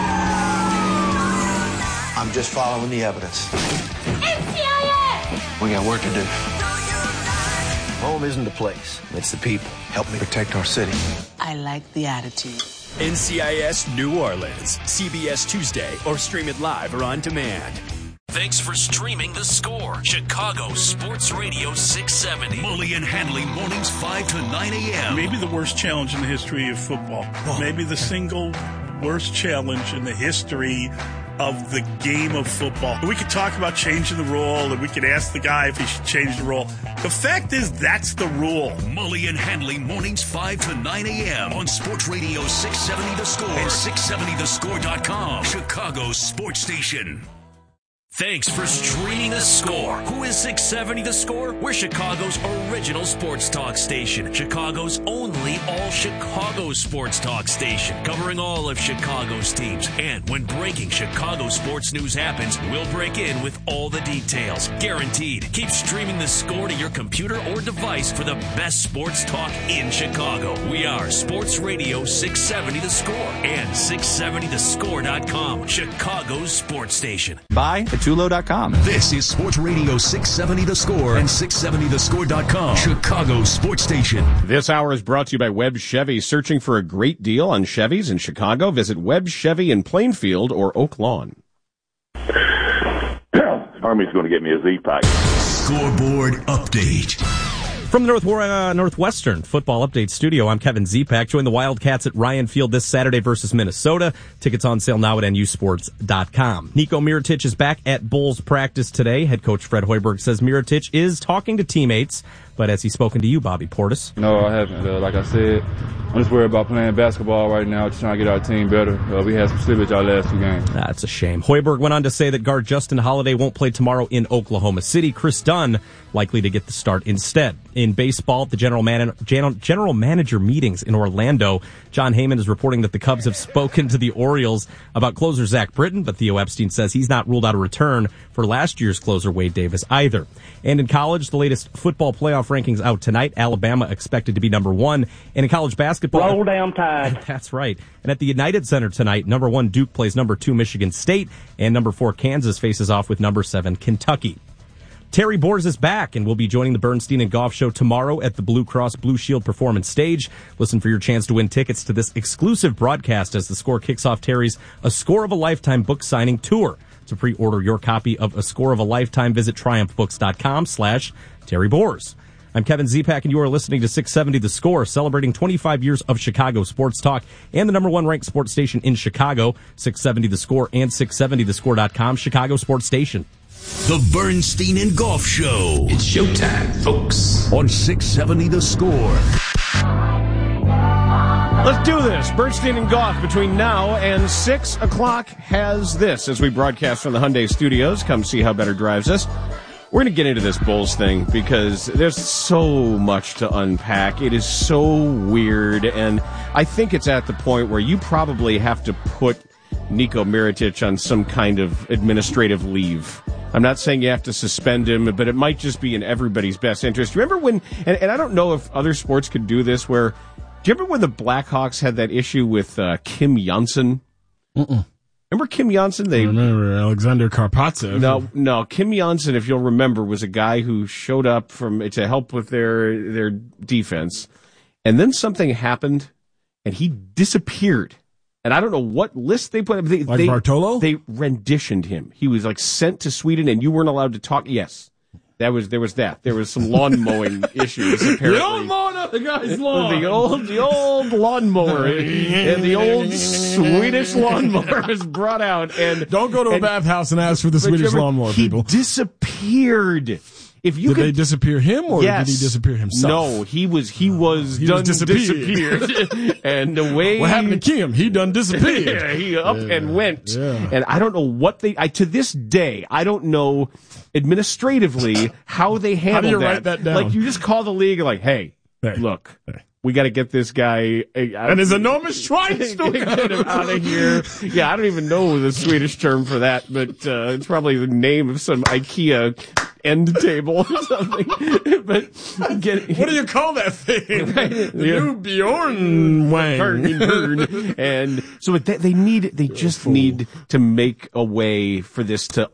I'm just following the evidence. N C I S! We got work to do. Home isn't the place, it's the people. Help me protect our city. I like the attitude. N C I S New Orleans, C B S Tuesday, or stream it live or on demand. Thanks for streaming The Score, Chicago Sports Radio six seventy. Mully and Hanley mornings five to nine a.m. Maybe the worst challenge in the history of football. Maybe the single worst challenge in the history of the game of football. We could talk about changing the rule, and we could ask the guy if he should change the rule. The fact is, that's the rule. Mully and Hanley mornings five to nine a.m. on Sports Radio six seventy The Score and six seventy the score dot com, Chicago's sports station. Thanks for streaming The Score. Who is six seventy The Score? We're Chicago's original sports talk station. Chicago's only all-Chicago sports talk station. Covering all of Chicago's teams. And when breaking Chicago sports news happens, we'll break in with all the details. Guaranteed. Keep streaming The Score to your computer or device for the best sports talk in Chicago. We are Sports Radio six seventy The Score and six seventy the score dot com, Chicago's sports station. Bye. Tulo dot com. This is Sports Radio six seventy The Score and six seventy the score dot com, Chicago's sports station. This hour is brought to you by Webb Chevy. Searching for a great deal on Chevys in Chicago? Visit Webb Chevy in Plainfield or Oak Lawn. Army's going to get me a Z-Pack. Scoreboard update. From the North, uh, Northwestern Football Update Studio, I'm Kevin Zipak. Join the Wildcats at Ryan Field this Saturday versus Minnesota. Tickets on sale now at N U sports dot com. Nico Mirotic is back at Bulls practice today. Head coach Fred Hoiberg says Mirotic is talking to teammates, but has he spoken to you, Bobby Portis? No, I haven't. Uh, like I said, I'm just worried about playing basketball right now, just trying to get our team better. Uh, we had some slippage our last two games. That's a shame. Hoiberg went on to say that guard Justin Holiday won't play tomorrow in Oklahoma City. Chris Dunn likely to get the start instead. In baseball, at the general, man- general manager meetings in Orlando, John Heyman is reporting that the Cubs have spoken to the Orioles about closer Zach Britton, but Theo Epstein says he's not ruled out a return for last year's closer Wade Davis either. And in college, the latest football playoff rankings out tonight. Alabama expected to be number one. And in college basketball... Roll down Tide. That's right. And at the United Center tonight, number one Duke plays number two Michigan State, and number four Kansas faces off with number seven Kentucky. Terry Boers is back and will be joining the Bernstein and Goff Show tomorrow at the Blue Cross Blue Shield Performance Stage. Listen for your chance to win tickets to this exclusive broadcast as the Score kicks off Terry's A Score of a Lifetime book signing tour. To pre-order your copy of A Score of a Lifetime, visit triumph books dot com slash Terry Boers. I'm Kevin Zepak, and you are listening to six seventy The Score, celebrating twenty-five years of Chicago sports talk and the number one ranked sports station in Chicago, six seventy The Score and six seventy the score dot com, Chicago Sports Station. The Bernstein and Golf Show. It's showtime, folks. On six seventy The Score. Let's do this. Bernstein and Golf between now and six o'clock has this as we broadcast from the Hyundai Studios. Come see how better drives us. We're going to get into this Bulls thing because there's so much to unpack. It is so weird, and I think it's at the point where you probably have to put Niko Mirotic on some kind of administrative leave. I'm not saying you have to suspend him, but it might just be in everybody's best interest. Remember when, and, and I don't know if other sports could do this, where, do you remember when the Blackhawks had that issue with uh, Kim Janssen? Mm-mm. Remember Kim Janssen? They I remember Alexander Karpatsev. No, no. Kim Janssen, if you'll remember, was a guy who showed up from to help with their their defense, and then something happened, and he disappeared. And I don't know what list they put. They, like they, Bartolo? They renditioned him. He was like sent to Sweden, and you weren't allowed to talk. Yes. That was there was that. There was some lawn mowing issues apparently. The old lawn up the guy's lawn. The old the old lawnmower and the old Swedish lawnmower was brought out, and don't go to a and, bathhouse and ask for the Swedish remember, lawnmower. He people disappeared. If you did could, they disappear him or yes. did he disappear himself? No, he was he was he done was disappeared. disappeared. And the way what happened to Kim? He done disappeared. Yeah, he up yeah. and went. Yeah. And I don't know what they. I to this day I don't know administratively how they handle how do you that. write that down? Like you just call the league and like, hey, hey. look. Hey. We got to get this guy uh, and his enormous shrine get him out of here. Yeah, I don't even know the Swedish term for that, but uh, it's probably the name of some IKEA end table or something. But get, what do you call that thing? Right? The yeah. new Bjorn Wang. And so they, they need, they just need to make a way for this to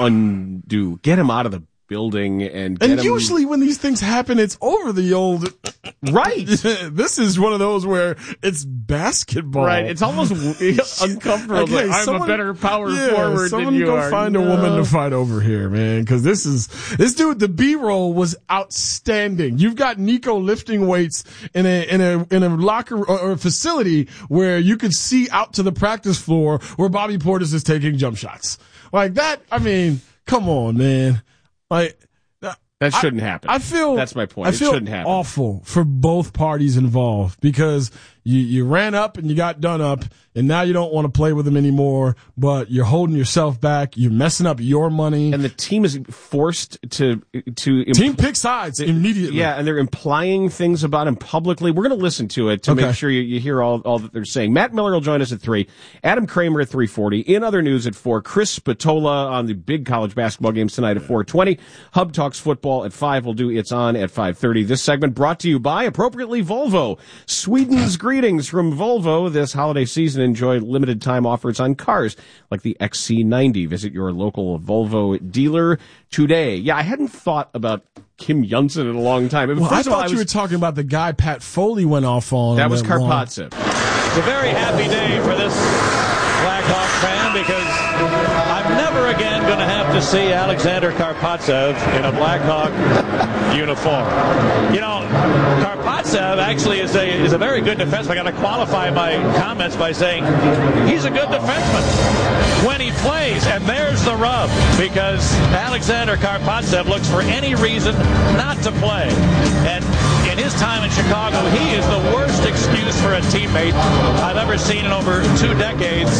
undo. Get him out of the building and get and him... usually when these things happen, it's over the old right. This is one of those where it's basketball. Right. It's almost uncomfortable. Okay, like, someone, I'm a better power yeah, forward someone than you go are. find no. a woman to fight over here, man. Because this is this dude. The B-roll was outstanding. You've got Niko lifting weights in a in a in a locker or, or a facility where you could see out to the practice floor where Bobby Portis is taking jump shots like that. I mean, come on, man. Like that shouldn't I, happen. I feel that's my point. I feel it shouldn't happen. Awful for both parties involved because you you ran up and you got done up, and now you don't want to play with them anymore. But you're holding yourself back. You're messing up your money, and the team is forced to to impl- team pick sides immediately. Yeah, and they're implying things about him publicly. We're going to listen to it to okay. make sure you, you hear all all that they're saying. Matt Miller will join us at three. Adam Kramer at three forty. In other news at four, Chris Spatola on the big college basketball games tonight at four twenty. Hub Talks football at five. We'll do It's On at five thirty. This segment brought to you by appropriately Volvo. Sweden's greetings from Volvo this holiday season. Enjoy limited time offers on cars like the X C ninety. Visit your local Volvo dealer today. Yeah, I hadn't thought about Kim Janssen in a long time. Well, I First of all, thought I you was, were talking about the guy Pat Foley went off on. That was that Karpatsev. It's a very happy day for this Blackhawk fan because I'm never again going to have to see Alexander Karpatsev in a Blackhawk uniform. You know, Karpatsev actually is a is a very good defenseman. I got to qualify my comments by saying he's a good defenseman when he plays, and there's the rub because Alexander Karpatsev looks for any reason not to play. And in his time in Chicago, he is the worst excuse for a teammate I've ever seen in over two decades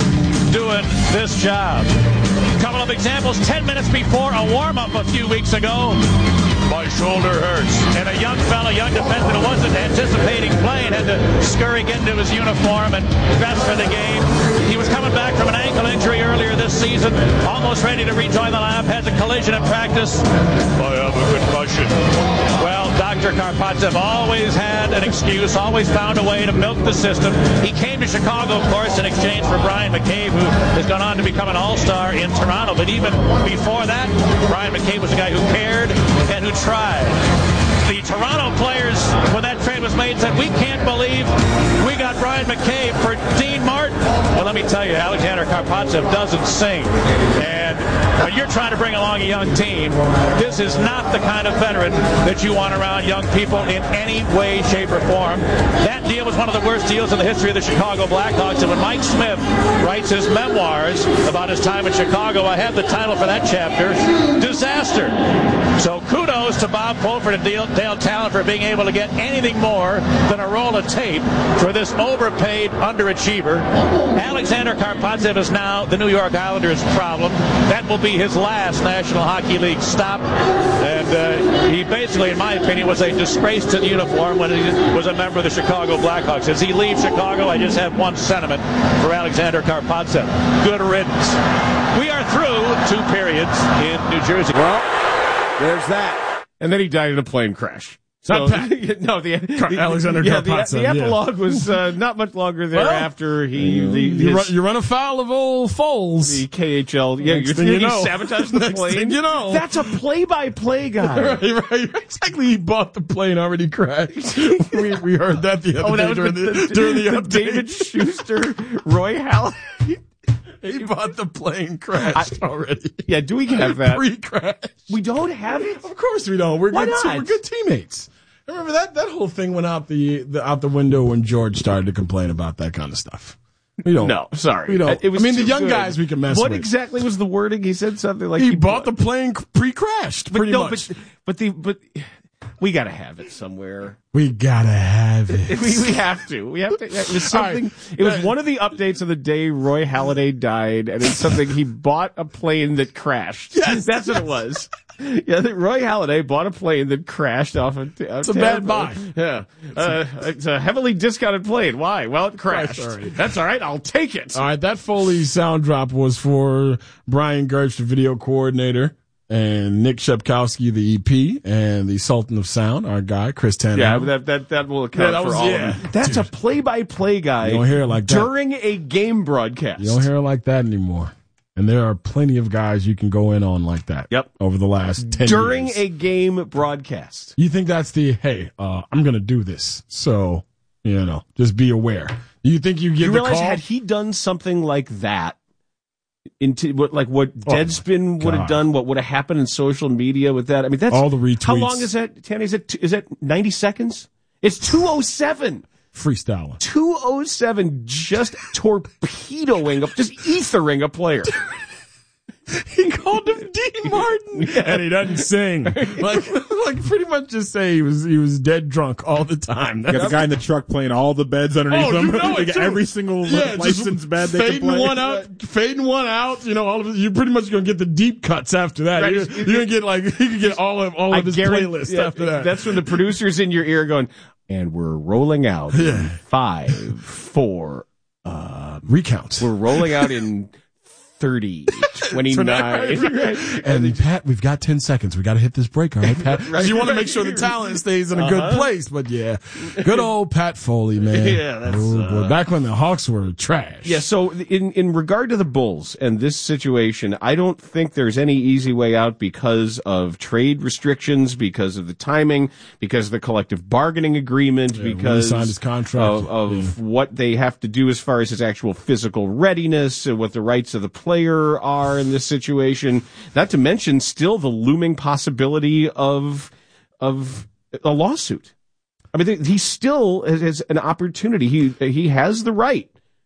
doing this job. Couple of examples. Ten minutes before a warm-up a few weeks ago, my shoulder hurts. And a young fella, young defenseman who wasn't anticipating playing, had to scurry into his uniform and dress for the game. He was coming back from an ankle injury earlier this season, almost ready to rejoin the lab, has a collision in practice. I have a concussion. Well, Doctor Karpatsev always had an excuse, always found a way to milk the system. He came to Chicago, of course, in exchange for Brian McCabe, who has gone on to become an all-star in Toronto. But even before that, Brian McCabe was a guy who cared and who tried. The Toronto players, when that trade was made, said, we can't believe we got Brian McCabe for Dean Martin. Well, let me tell you, Alexander Karpatsev doesn't sing. And when you're trying to bring along a young team, this is not the kind of veteran that you want around young people in any way, shape, or form. That deal was one of the worst deals in the history of the Chicago Blackhawks. And when Mike Smith writes his memoirs about his time in Chicago, I have the title for that chapter, Disaster. So kudos to Bob Pulford and Dale, Dale Talon for being able to get anything more than a roll of tape for this overpaid underachiever. Alexander Karpovtsev is now the New York Islanders' problem. That will be his last National Hockey League stop. And uh, he basically, in my opinion, was a disgrace to the uniform when he was a member of the Chicago Blackhawks. As he leaves Chicago, I just have one sentiment for Alexander Karpovtsev. Good riddance. We are through two periods in New Jersey. Well, there's that. And then he died in a plane crash. So, Not no, the, the Alexander yeah, the, Karpovtsev, the epilogue yeah. was uh, not much longer thereafter. Well, he the, you, his, run, you run afoul of old Foles. The K H L. Yeah, Next you're thing thinking you know. he sabotaged the Next plane. thing you know. That's a play-by-play guy. right, right. Exactly. He bought the plane, already crashed. we, we heard that the other oh, day that was during, the, the, the, during the, the update. David Schuster, Roy Halladay. He bought the plane crashed I, already. Yeah, do we have that? Pre-crash. We don't have it? Of course we don't. We're Why good. not? We're good teammates. Remember that that whole thing went out the, the out the window when George started to complain about that kind of stuff. We don't. No, sorry. We don't. It was I mean, the too young good. guys we can mess what with. What exactly was the wording? He said something like he, he bought the plane pre-crashed. But Pretty no, much. But, but the but we got to have it somewhere. We gotta have it. we, we have to. We have to. It was something. Right. It was one of the updates of the day Roy Halladay died, and it's something he bought a plane that crashed. Yes, that's what it was. Yeah, Roy Halladay bought a plane that crashed off of. It's a bad buy. Yeah, uh, it's a heavily discounted plane. Why? Well, it crashed. That's all right. That's all right. I'll take it. All right, that Foley sound drop was for Brian Gertz, the video coordinator, and Nick Shepkowski, the E P, and the Sultan of Sound, our guy, Chris Tannehill. Yeah, that that that will account yeah, that for was, all yeah. of them. That's Dude. a play-by-play guy. You don't hear it like that. During a game broadcast. You don't hear it like that anymore. And there are plenty of guys you can go in on like that. Yep. Over the last ten During years. a game broadcast. You think that's the, hey, uh, I'm going to do this. So, you know, just be aware. You think you get you the realize call? Had he done something like that, into what like what Deadspin oh would have done, what would have happened in social media with that? I mean, that's all the retweets. How long is that, Tanny? Is it is that ninety seconds? It's two oh seven. Freestyling. two oh seven just torpedoing, just ethering a player. He called him D. Martin, yeah. And he doesn't sing. Like, like pretty much just say he was he was dead drunk all the time. That's you got the guy in the truck playing all the beds underneath oh, him. You know like every single yeah, licensed bed they can play. One out, fading one out. You know, all of it. You're pretty much gonna get the deep cuts after that. Right. You're, you're gonna get like you can get all of all of I his playlist yeah, after that. That's when the producer's in your ear going, and we're rolling out yeah. five, four, uh, recounts. We're rolling out in thirty, twenty-nine. Right. And Pat, we've got ten seconds. We got to hit this break, all right, Pat? right. You want to make sure the talent stays in a uh-huh. good place, but yeah. Good old Pat Foley, man. Yeah, that's oh, uh... back when the Hawks were trash. Yeah, so in in regard to the Bulls and this situation, I don't think there's any easy way out because of trade restrictions, because of the timing, because of the collective bargaining agreement, yeah, because signed his contract. of, of yeah. what they have to do as far as his actual physical readiness and what the rights of the player are in this situation. Not to mention still the looming possibility of of a lawsuit. I mean, he still has an opportunity. He he has the right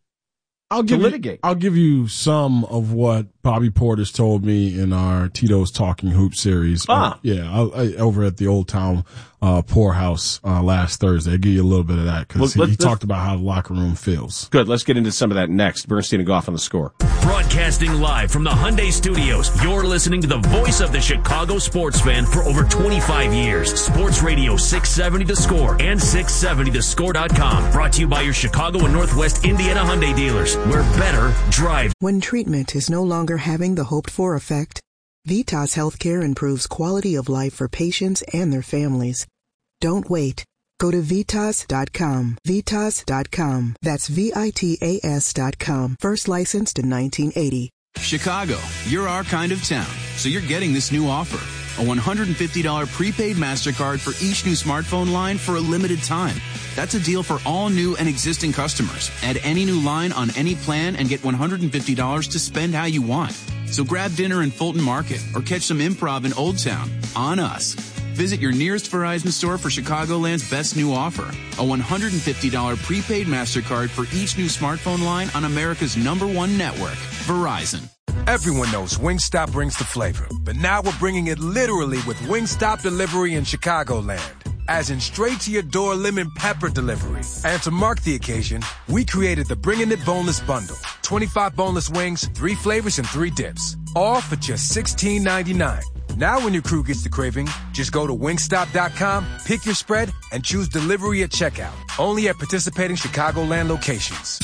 I'll give to litigate. You, I'll give you some of what Bobby Portis told me in our Tito's Talking Hoop series. Ah. Uh, yeah, I, I, over at the Old Town uh, Poorhouse uh, last Thursday. I'll give you a little bit of that because well, he, he talked about how the locker room feels. Good. Let's get into some of that next. Bernstein and Goff on the Score. Broadcasting live from the Hyundai Studios, you're listening to the voice of the Chicago sports fan for over twenty-five years. Sports Radio six seventy The Score and six seventy the score dot com. Brought to you by your Chicago and Northwest Indiana Hyundai dealers, where better drive. When treatment is no longer having the hoped-for effect, Vitas Healthcare improves quality of life for patients and their families. Don't wait. Go to Vitas dot com. Vitas dot com. That's V I T A S dot com. First licensed in nineteen eighty. Chicago, you're our kind of town, so you're getting this new offer. A one hundred fifty dollars prepaid MasterCard for each new smartphone line for a limited time. That's a deal for all new and existing customers. Add any new line on any plan and get one hundred fifty dollars to spend how you want. So grab dinner in Fulton Market or catch some improv in Old Town on us. Visit your nearest Verizon store for Chicagoland's best new offer, a one hundred fifty dollars prepaid MasterCard for each new smartphone line on America's number one network, Verizon. Everyone knows Wingstop brings the flavor, but now we're bringing it literally with Wingstop delivery in Chicagoland. As in straight-to-your-door lemon pepper delivery. And to mark the occasion, we created the Bringing It Boneless Bundle. twenty-five boneless wings, three flavors, and three dips. All for just sixteen ninety-nine. Now when your crew gets the craving, just go to wingstop dot com, pick your spread, and choose delivery at checkout. Only at participating Chicagoland locations.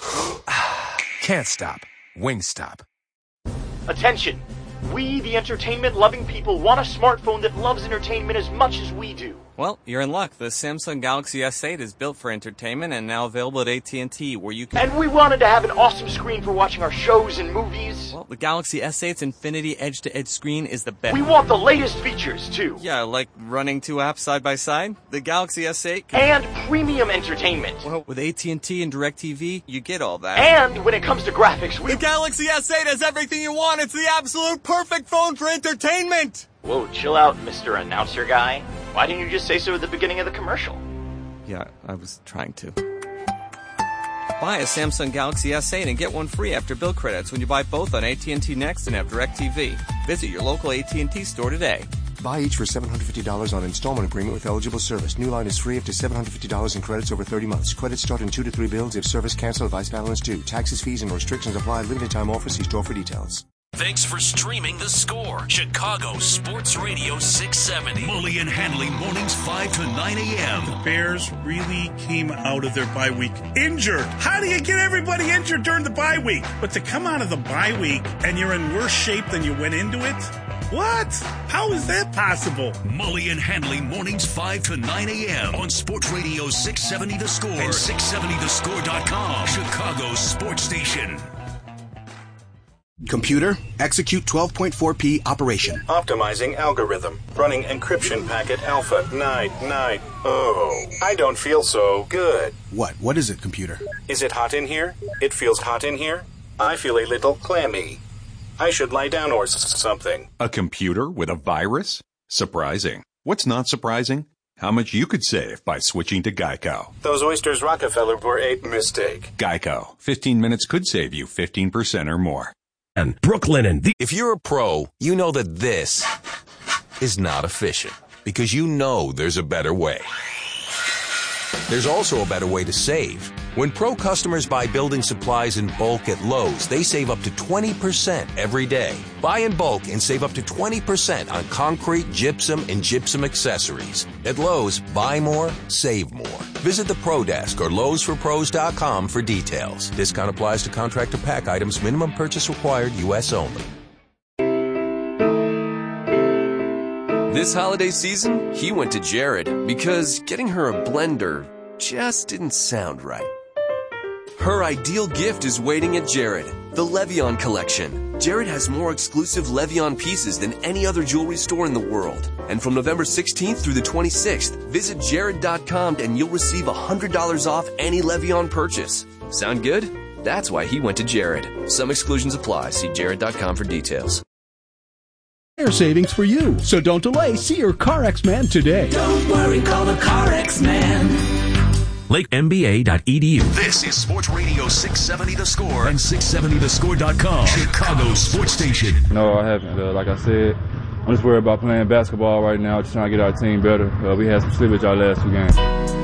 Can't stop. Wingstop. Attention! We, the entertainment-loving people, want a smartphone that loves entertainment as much as we do. Well, you're in luck. The Samsung Galaxy S eight is built for entertainment and now available at A T and T, where you can... And we wanted to have an awesome screen for watching our shows and movies. Well, the Galaxy S eight's Infinity Edge-to-Edge screen is the best. We want the latest features, too. Yeah, like running two apps side by side. The Galaxy S eight... Can... And premium entertainment. Well, with A T and T and DirecTV, you get all that. And when it comes to graphics, we... The Galaxy S eight has everything you want. It's the absolute perfect phone for entertainment. Whoa, chill out, Mister Announcer Guy. Why didn't you just say so at the beginning of the commercial? Yeah, I was trying to. Buy a Samsung Galaxy S eight and get one free after bill credits when you buy both on A T and T Next and have DirecTV. Visit your local A T and T store today. Buy each for seven hundred fifty dollars on installment agreement with eligible service. New line is free up to seven hundred fifty dollars in credits over thirty months. Credits start in two to three bills if service canceled, vice balance due. Taxes, fees, and restrictions apply. Limited time offer. See store for details. Thanks for streaming The Score. Chicago Sports Radio six seventy. Mully and Hanley mornings five to nine a.m. The Bears really came out of their bye week injured. How do you get everybody injured during the bye week? But to come out of the bye week and you're in worse shape than you went into it? What? How is that possible? Mully and Hanley mornings five to nine a.m. on Sports Radio six seventy The Score and six seventy the score dot com. Chicago's sports station. Computer, execute twelve point four p operation. Optimizing algorithm. Running encryption packet alpha. Night, night. Oh, I don't feel so good. What? What is it, computer? Is it hot in here? It feels hot in here. I feel a little clammy. I should lie down or s- something. A computer with a virus? Surprising. What's not surprising? How much you could save by switching to Geico. Those oysters Rockefeller were a mistake. Geico. fifteen minutes could save you fifteen percent or more. And Brooklinen. If you're a pro, you know that this is not efficient because you know there's a better way. There's also a better way to save. When pro customers buy building supplies in bulk at Lowe's, they save up to twenty percent every day. Buy in bulk and save up to twenty percent on concrete, gypsum, and gypsum accessories. At Lowe's, buy more, save more. Visit the Pro Desk or Lowe's for pros dot com for details. Discount applies to contractor pack items. Minimum purchase required. U S only. This holiday season, he went to Jared because getting her a blender just didn't sound right. Her ideal gift is waiting at Jared, the Levion collection. Jared has more exclusive Levion pieces than any other jewelry store in the world. And from November sixteenth through the twenty-sixth, visit jared dot com and you'll receive one hundred dollars off any Levion purchase. Sound good? That's why he went to Jared. Some exclusions apply. See jared dot com for details. Air savings for you. So don't delay. See your CarX man today. Don't worry, call the CarX man. lake m b a dot e d u. This is Sports Radio six seventy The Score and six seventy the score dot com. Chicago's sports station. No, I haven't. Uh, like I said, I'm just worried about playing basketball right now, just trying to get our team better. Uh, we had some slippage our last two games.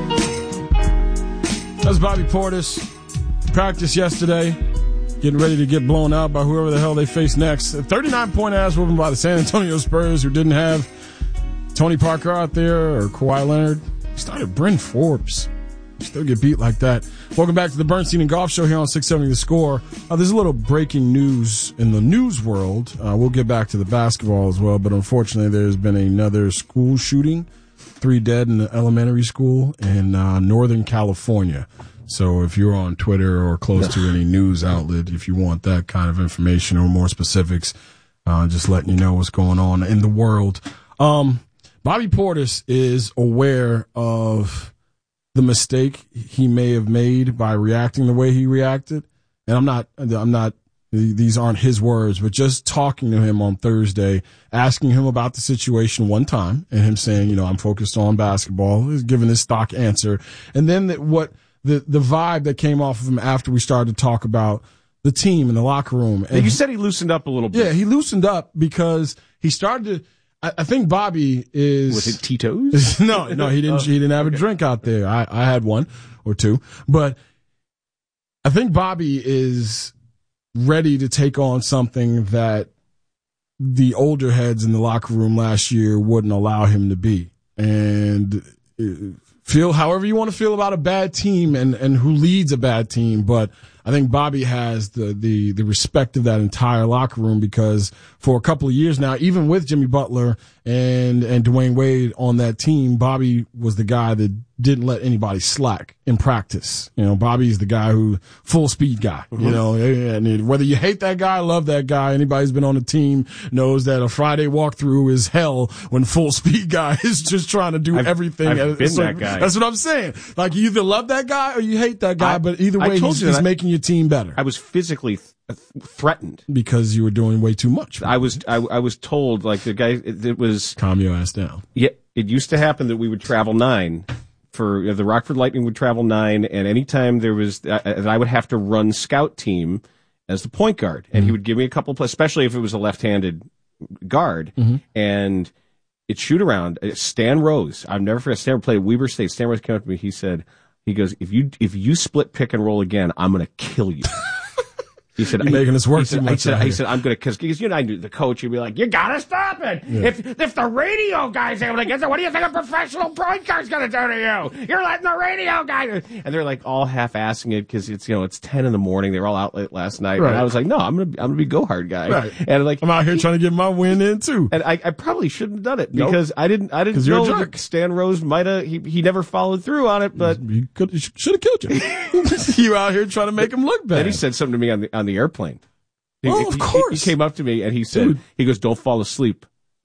That's Bobby Portis. Practice yesterday. Getting ready to get blown out by whoever the hell they face next. A thirty-nine point ass whooping by the San Antonio Spurs, who didn't have Tony Parker out there or Kawhi Leonard. Started Bryn Forbes. Still get beat like that. Welcome back to the Bernstein and Golf Show here on six seventy The Score. Uh, there's a little breaking news in the news world. Uh, we'll get back to the basketball as well, but unfortunately there's been another school shooting. Three dead in an elementary school in uh, Northern California. So if you're on Twitter or close to any news outlet, if you want that kind of information or more specifics, uh, just letting you know what's going on in the world. Um, Bobby Portis is aware of the mistake he may have made by reacting the way he reacted. And I'm not, I'm not these aren't his words, but just talking to him on Thursday, asking him about the situation one time and him saying, you know, I'm focused on basketball, giving his stock answer. And then the, what the, the vibe that came off of him after we started to talk about the team in the locker room. And you said he loosened up a little bit. Yeah, he loosened up because he started to, I, I think Bobby is. Was it Tito's? no, no, he didn't, he didn't have okay. a drink out there. I, I had one or two, but I think Bobby is ready to take on something that the older heads in the locker room last year wouldn't allow him to be. And feel however you want to feel about a bad team and, and who leads a bad team, but I think Bobby has the, the, the respect of that entire locker room because for a couple of years now, even with Jimmy Butler and, and Dwayne Wade on that team, Bobby was the guy that didn't let anybody slack in practice. You know, Bobby's the guy who, full speed guy, mm-hmm. you know, and whether you hate that guy, love that guy, anybody who's been on the team knows that a Friday walkthrough is hell when full speed guy is just trying to do I've, everything. I've been so, that guy. That's what I'm saying. Like you either love that guy or you hate that guy, I, but either way, he's, he's making your team better. I was physically th- threatened because you were doing way too much. I was, I, I was told like the guy, it, it was calm your ass down. Yeah. It used to happen that we would travel nine for uh, the Rockford Lightning would travel nine. And anytime there was, uh, I would have to run scout team as the point guard and mm-hmm. he would give me a couple of, especially if it was a left-handed guard mm-hmm. and it's shoot around. Stan Rose. I've never forgot. Stan played at Weber State. Stan Rose came up to me. He said, He goes, if you if you split pick and roll again, I'm going to kill you. He said, You're making this work too much. I said, I said, I'm going to, because you know, I knew the coach would be like, you got to stop it. Yeah. If if the radio guy's able to get there, what do you think a professional point guard's going to do to you? You're letting the radio guy. And they're like all half-assing it because it's, you know, it's ten in the morning. They were all out late last night. Right. And I was like, no, I'm going to I'm going to be go hard guy. Right. And like, I'm out here trying to get my win in too. And I, I probably shouldn't have done it nope. because I didn't, I didn't know that Stan Rose might have, he, he never followed through on it, but he could, he should have killed you. You out here trying to make him look bad. Then he said something to me on the, on the airplane. He, oh, of he, course. He came up to me and he said, Dude. he goes, don't fall asleep.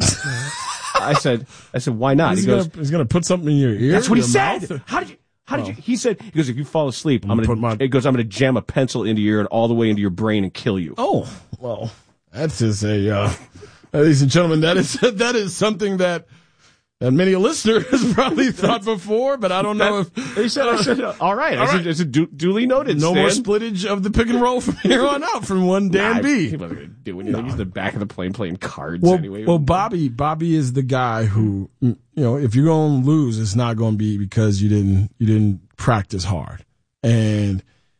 I said, I said, why not? He's he goes, gonna, he's gonna put something in your ear. That's what he mouth? said. How did you, how did oh. you, he said, he goes, if you fall asleep, I'm, I'm gonna, my... he goes, I'm gonna jam a pencil into your ear and all the way into your brain and kill you. Oh, well, that's just a, uh, ladies and gentlemen, that is, that is something that, And many a listener has probably thought before, but I don't know if... They said, I said, all right. All right. It's a du- duly noted, No Stan. more splittage of the pick and roll from here on out from one Dan nah, B. He wasn't going to do anything. No. He's in the back of the plane playing cards well, anyway. Well, Bobby Bobby is the guy who, you know, if you're going to lose, it's not going to be because you didn't you didn't practice hard. And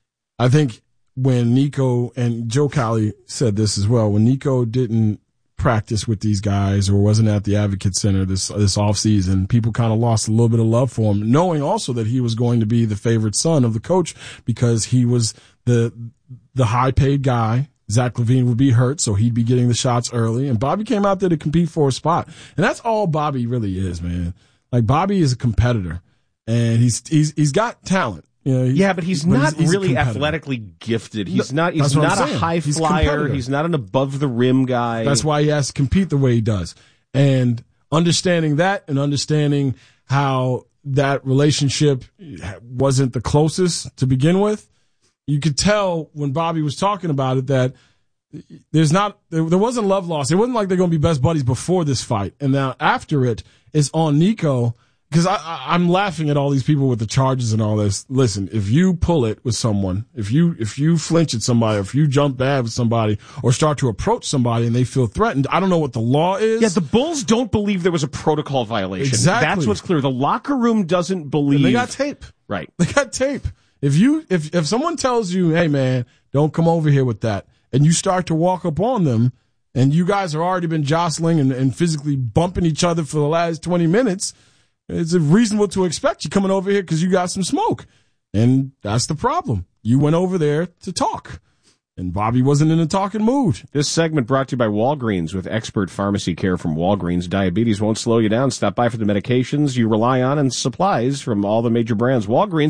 I think when Nico, and Joe Cowley said this as well, when Nico didn't practice with these guys or wasn't at the Advocate Center this this offseason, people kind of lost a little bit of love for him, knowing also that he was going to be the favorite son of the coach because he was the the high-paid guy. Zach LaVine would be hurt, so he'd be getting the shots early, and Bobby came out there to compete for a spot. And that's all Bobby really is, man. Like, Bobby is a competitor, and he's he's he's got talent. You know, yeah, but he's but not he's, he's really athletically gifted. He's not. He's That's not a high he's flyer. He's not an above the rim guy. That's why he has to compete the way he does. And understanding that, and understanding how that relationship wasn't the closest to begin with, you could tell when Bobby was talking about it that there's not there, there wasn't love lost. It wasn't like they're going to be best buddies before this fight, and now after it, it's on Nico. Because I, I, I'm laughing at all these people with the charges and all this. Listen, if you pull it with someone, if you if you flinch at somebody, or if you jump bad with somebody, or start to approach somebody and they feel threatened, I don't know what the law is. Yeah, the Bulls don't believe there was a protocol violation. Exactly. That's what's clear. The locker room doesn't believe. And they got tape. Right. They got tape. If you if if someone tells you, hey man, don't come over here with that, and you start to walk up on them, and you guys have already been jostling and, and physically bumping each other for the last twenty minutes. It's reasonable to expect you coming over here because you got some smoke. And that's the problem. You went over there to talk. And Bobby wasn't in a talking mood. This segment brought to you by Walgreens. With expert pharmacy care from Walgreens, diabetes won't slow you down. Stop by for the medications you rely on and supplies from all the major brands. Walgreens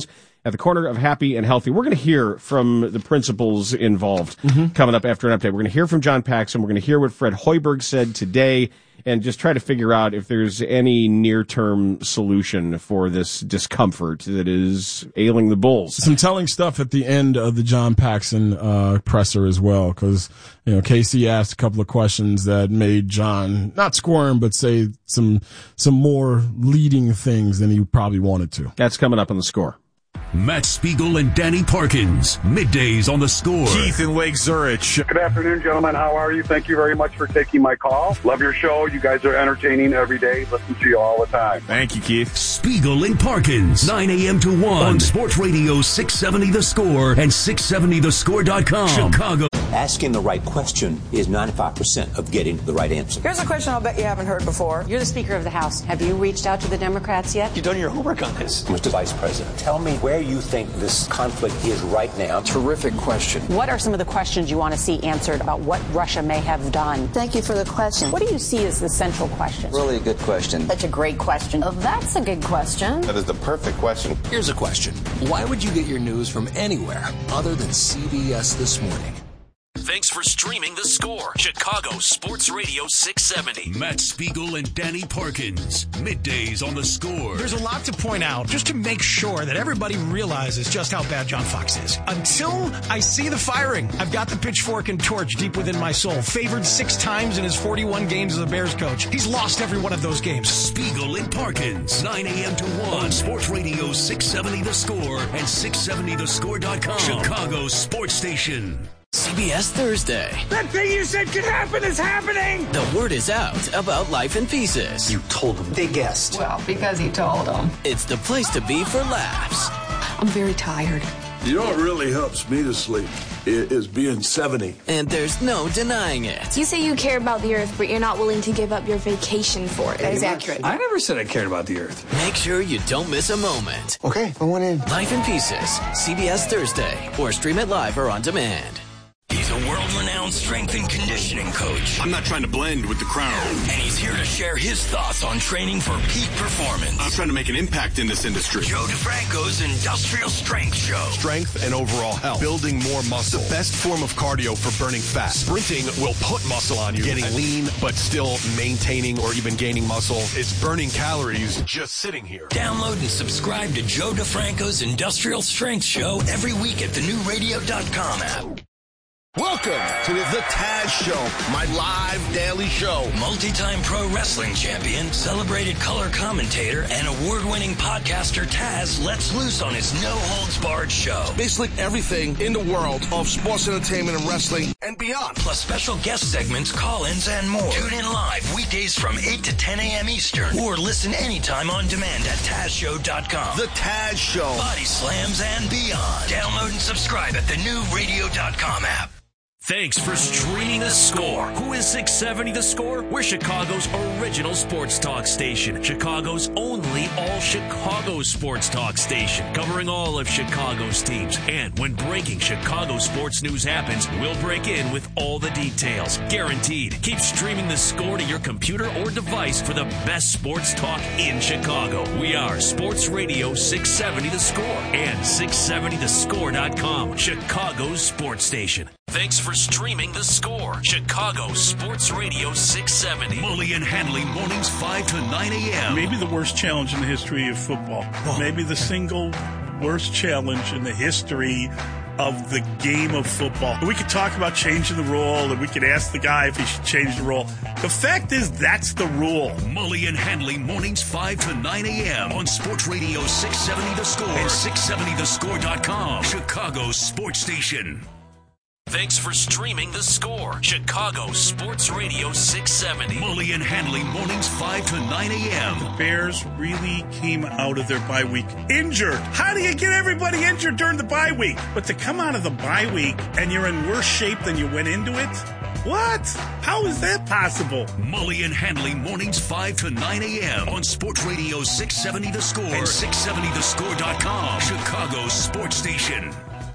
at the corner of happy and healthy. We're going to hear from the principals involved mm-hmm. coming up after an update. We're going to hear from John Paxson. We're going to hear what Fred Hoiberg said today and just try to figure out if there's any near-term solution for this discomfort that is ailing the Bulls. Some telling stuff at the end of the John Paxson uh, presser as well, because you know K C asked a couple of questions that made John not squirm, but say some some more leading things than he probably wanted to. That's coming up on The Score. Matt Spiegel and Danny Parkins, middays on The Score. Keith in Lake Zurich. Good afternoon, gentlemen. How are you? Thank you very much for taking my call. Love your show. You guys are entertaining every day. Listen to you all the time. Thank you, Keith. Spiegel and Parkins, nine a.m. to one on Sports Radio six seventy The Score and six seventy the score dot com. Chicago. Asking the right question is ninety-five percent of getting the right answer. Here's a question I'll bet you haven't heard before. You're the Speaker of the House. Have you reached out to the Democrats yet? You've done your homework on this. Mister Vice President, tell me where you think this conflict is right now. Terrific question. What are some of the questions you want to see answered about what Russia may have done? Thank you for the question. What do you see as the central question? Really a good question. That's a great question. Oh, that's a good question. That is the perfect question. Here's a question. Why would you get your news from anywhere other than C B S This Morning? Thanks for streaming The Score, Chicago Sports Radio six seventy. Matt Spiegel and Danny Parkins, middays on The Score. There's a lot to point out just to make sure that everybody realizes just how bad John Fox is. Until I see the firing, I've got the pitchfork and torch deep within my soul. Favored six times in his forty-one games as a Bears coach. He's lost every one of those games. Spiegel and Parkins, nine a.m. to one on Sports Radio six seventy The Score and six seventy the score dot com. Chicago Sports Station. C B S Thursday. That thing you said could happen is happening! The word is out about Life in Pieces. You told them. They guessed. Well, because he told them. It's the place to be for laughs. I'm very tired. You know what really helps me to sleep is being seventy. And there's no denying it. You say you care about the earth, but you're not willing to give up your vacation for it. That is accurate. I never said I cared about the earth. Make sure you don't miss a moment. Okay, I want in. Life in Pieces. C B S Thursday. Or stream it live or on demand. He's a world-renowned strength and conditioning coach. I'm not trying to blend with the crowd. And he's here to share his thoughts on training for peak performance. I'm trying to make an impact in this industry. Joe DeFranco's Industrial Strength Show. Strength and overall health. Building more muscle. The best form of cardio for burning fat. Sprinting will put muscle on you. Getting lean, but still maintaining or even gaining muscle is burning calories just sitting here. Download and subscribe to Joe DeFranco's Industrial Strength Show every week at the new radio dot com app. Welcome to the Taz Show, my live daily show. Multi-time pro wrestling champion, celebrated color commentator, and award-winning podcaster Taz lets loose on his no-holds-barred show. Basically everything in the world of sports entertainment and wrestling and beyond. Plus special guest segments, call-ins, and more. Tune in live weekdays from eight to ten a.m. Eastern, or listen anytime on demand at Taz Show dot com. The Taz Show. Body slams and beyond. Download and subscribe at the new radio dot com app. Thanks for streaming The Score. Who is six seventy The Score? We're Chicago's original sports talk station. Chicago's only all-Chicago sports talk station. Covering all of Chicago's teams. And when breaking Chicago sports news happens, we'll break in with all the details. Guaranteed. Keep streaming The Score to your computer or device for the best sports talk in Chicago. We are Sports Radio six seventy The Score and six seventy the score dot com. Chicago's sports station. Thanks for streaming The Score, Chicago Sports Radio six seventy. Mully and Hanley, mornings five to nine a.m. Maybe the worst challenge in the history of football. Oh. Maybe the single worst challenge in the history of the game of football. We could talk about changing the rule, and we could ask the guy if he should change the rule. The fact is, that's the rule. Mully and Hanley, mornings five to nine a.m. on Sports Radio six seventy The Score and six seventy the score dot com. Chicago's sports station. Thanks for streaming The Score, Chicago Sports Radio six seventy. Mully and Hanley, mornings five to nine a.m. The Bears really came out of their bye week injured. How do you get everybody injured during the bye week? But to come out of the bye week and you're in worse shape than you went into it? What? How is that possible? Mully and Hanley, mornings five to nine a.m. on Sports Radio six seventy The Score and six seventy the score dot com. Chicago's sports station.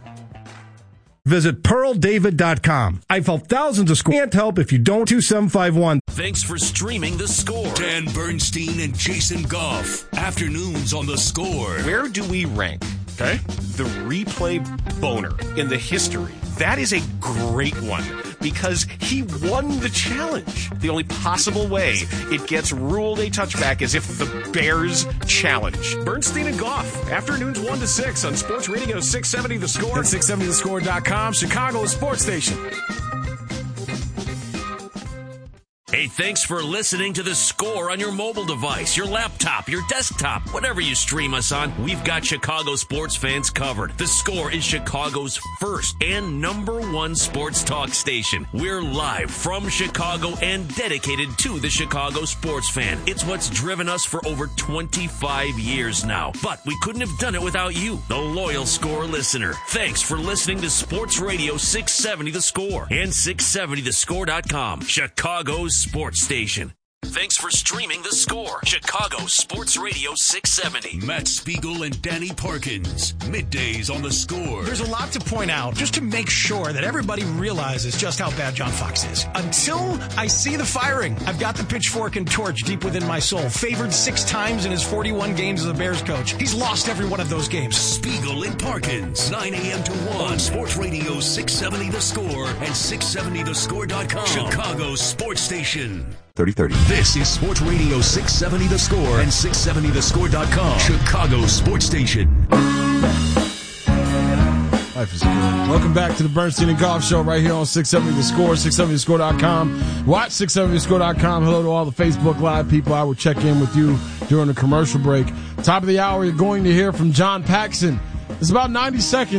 Visit pearl david dot com. I've helped thousands of schools. Can't help if you don't. two seven five one. Thanks for streaming The Score. Dan Bernstein and Jason Goff. Afternoons on The Score. Where do we rank Okay. The replay boner in the history. That is a great one because he won the challenge. The only possible way it gets ruled a touchback is if the Bears challenge. Bernstein and Goff, afternoons one to six on Sports Radio six seventy The Score. And six seventy the score dot com, Chicago's sports station. Hey, thanks for listening to The Score on your mobile device, your laptop, your desktop, whatever you stream us on. We've got Chicago sports fans covered. The Score is Chicago's first and number one sports talk station. We're live from Chicago and dedicated to the Chicago sports fan. It's what's driven us for over twenty-five years now. But we couldn't have done it without you, the loyal Score listener. Thanks for listening to Sports Radio six seventy The Score and six seventy the score dot com, Chicago's sports station. Thanks for streaming The Score, Chicago Sports Radio six seventy. Matt Spiegel and Danny Parkins, middays on The Score. There's a lot to point out just to make sure that everybody realizes just how bad John Fox is. Until I see the firing, I've got the pitchfork and torch deep within my soul. Favored six times in his forty-one games as a Bears coach. He's lost every one of those games. Spiegel and Parkins, nine a.m. to one on Sports Radio six seventy The Score and six seventy the score dot com, Chicago's sports station. thirty thirty. This is Sports Radio six seventy The Score and six seventy the score dot com, Chicago's sports station. Life is good. Welcome back to the Bernstein and Goff Show right here on six seventy The Score, six seventy the score dot com. Watch six seventy the score dot com. Hello to all the Facebook Live people. I will check in with you during the commercial break. Top of the hour, you're going to hear from John Paxson. It's about ninety seconds.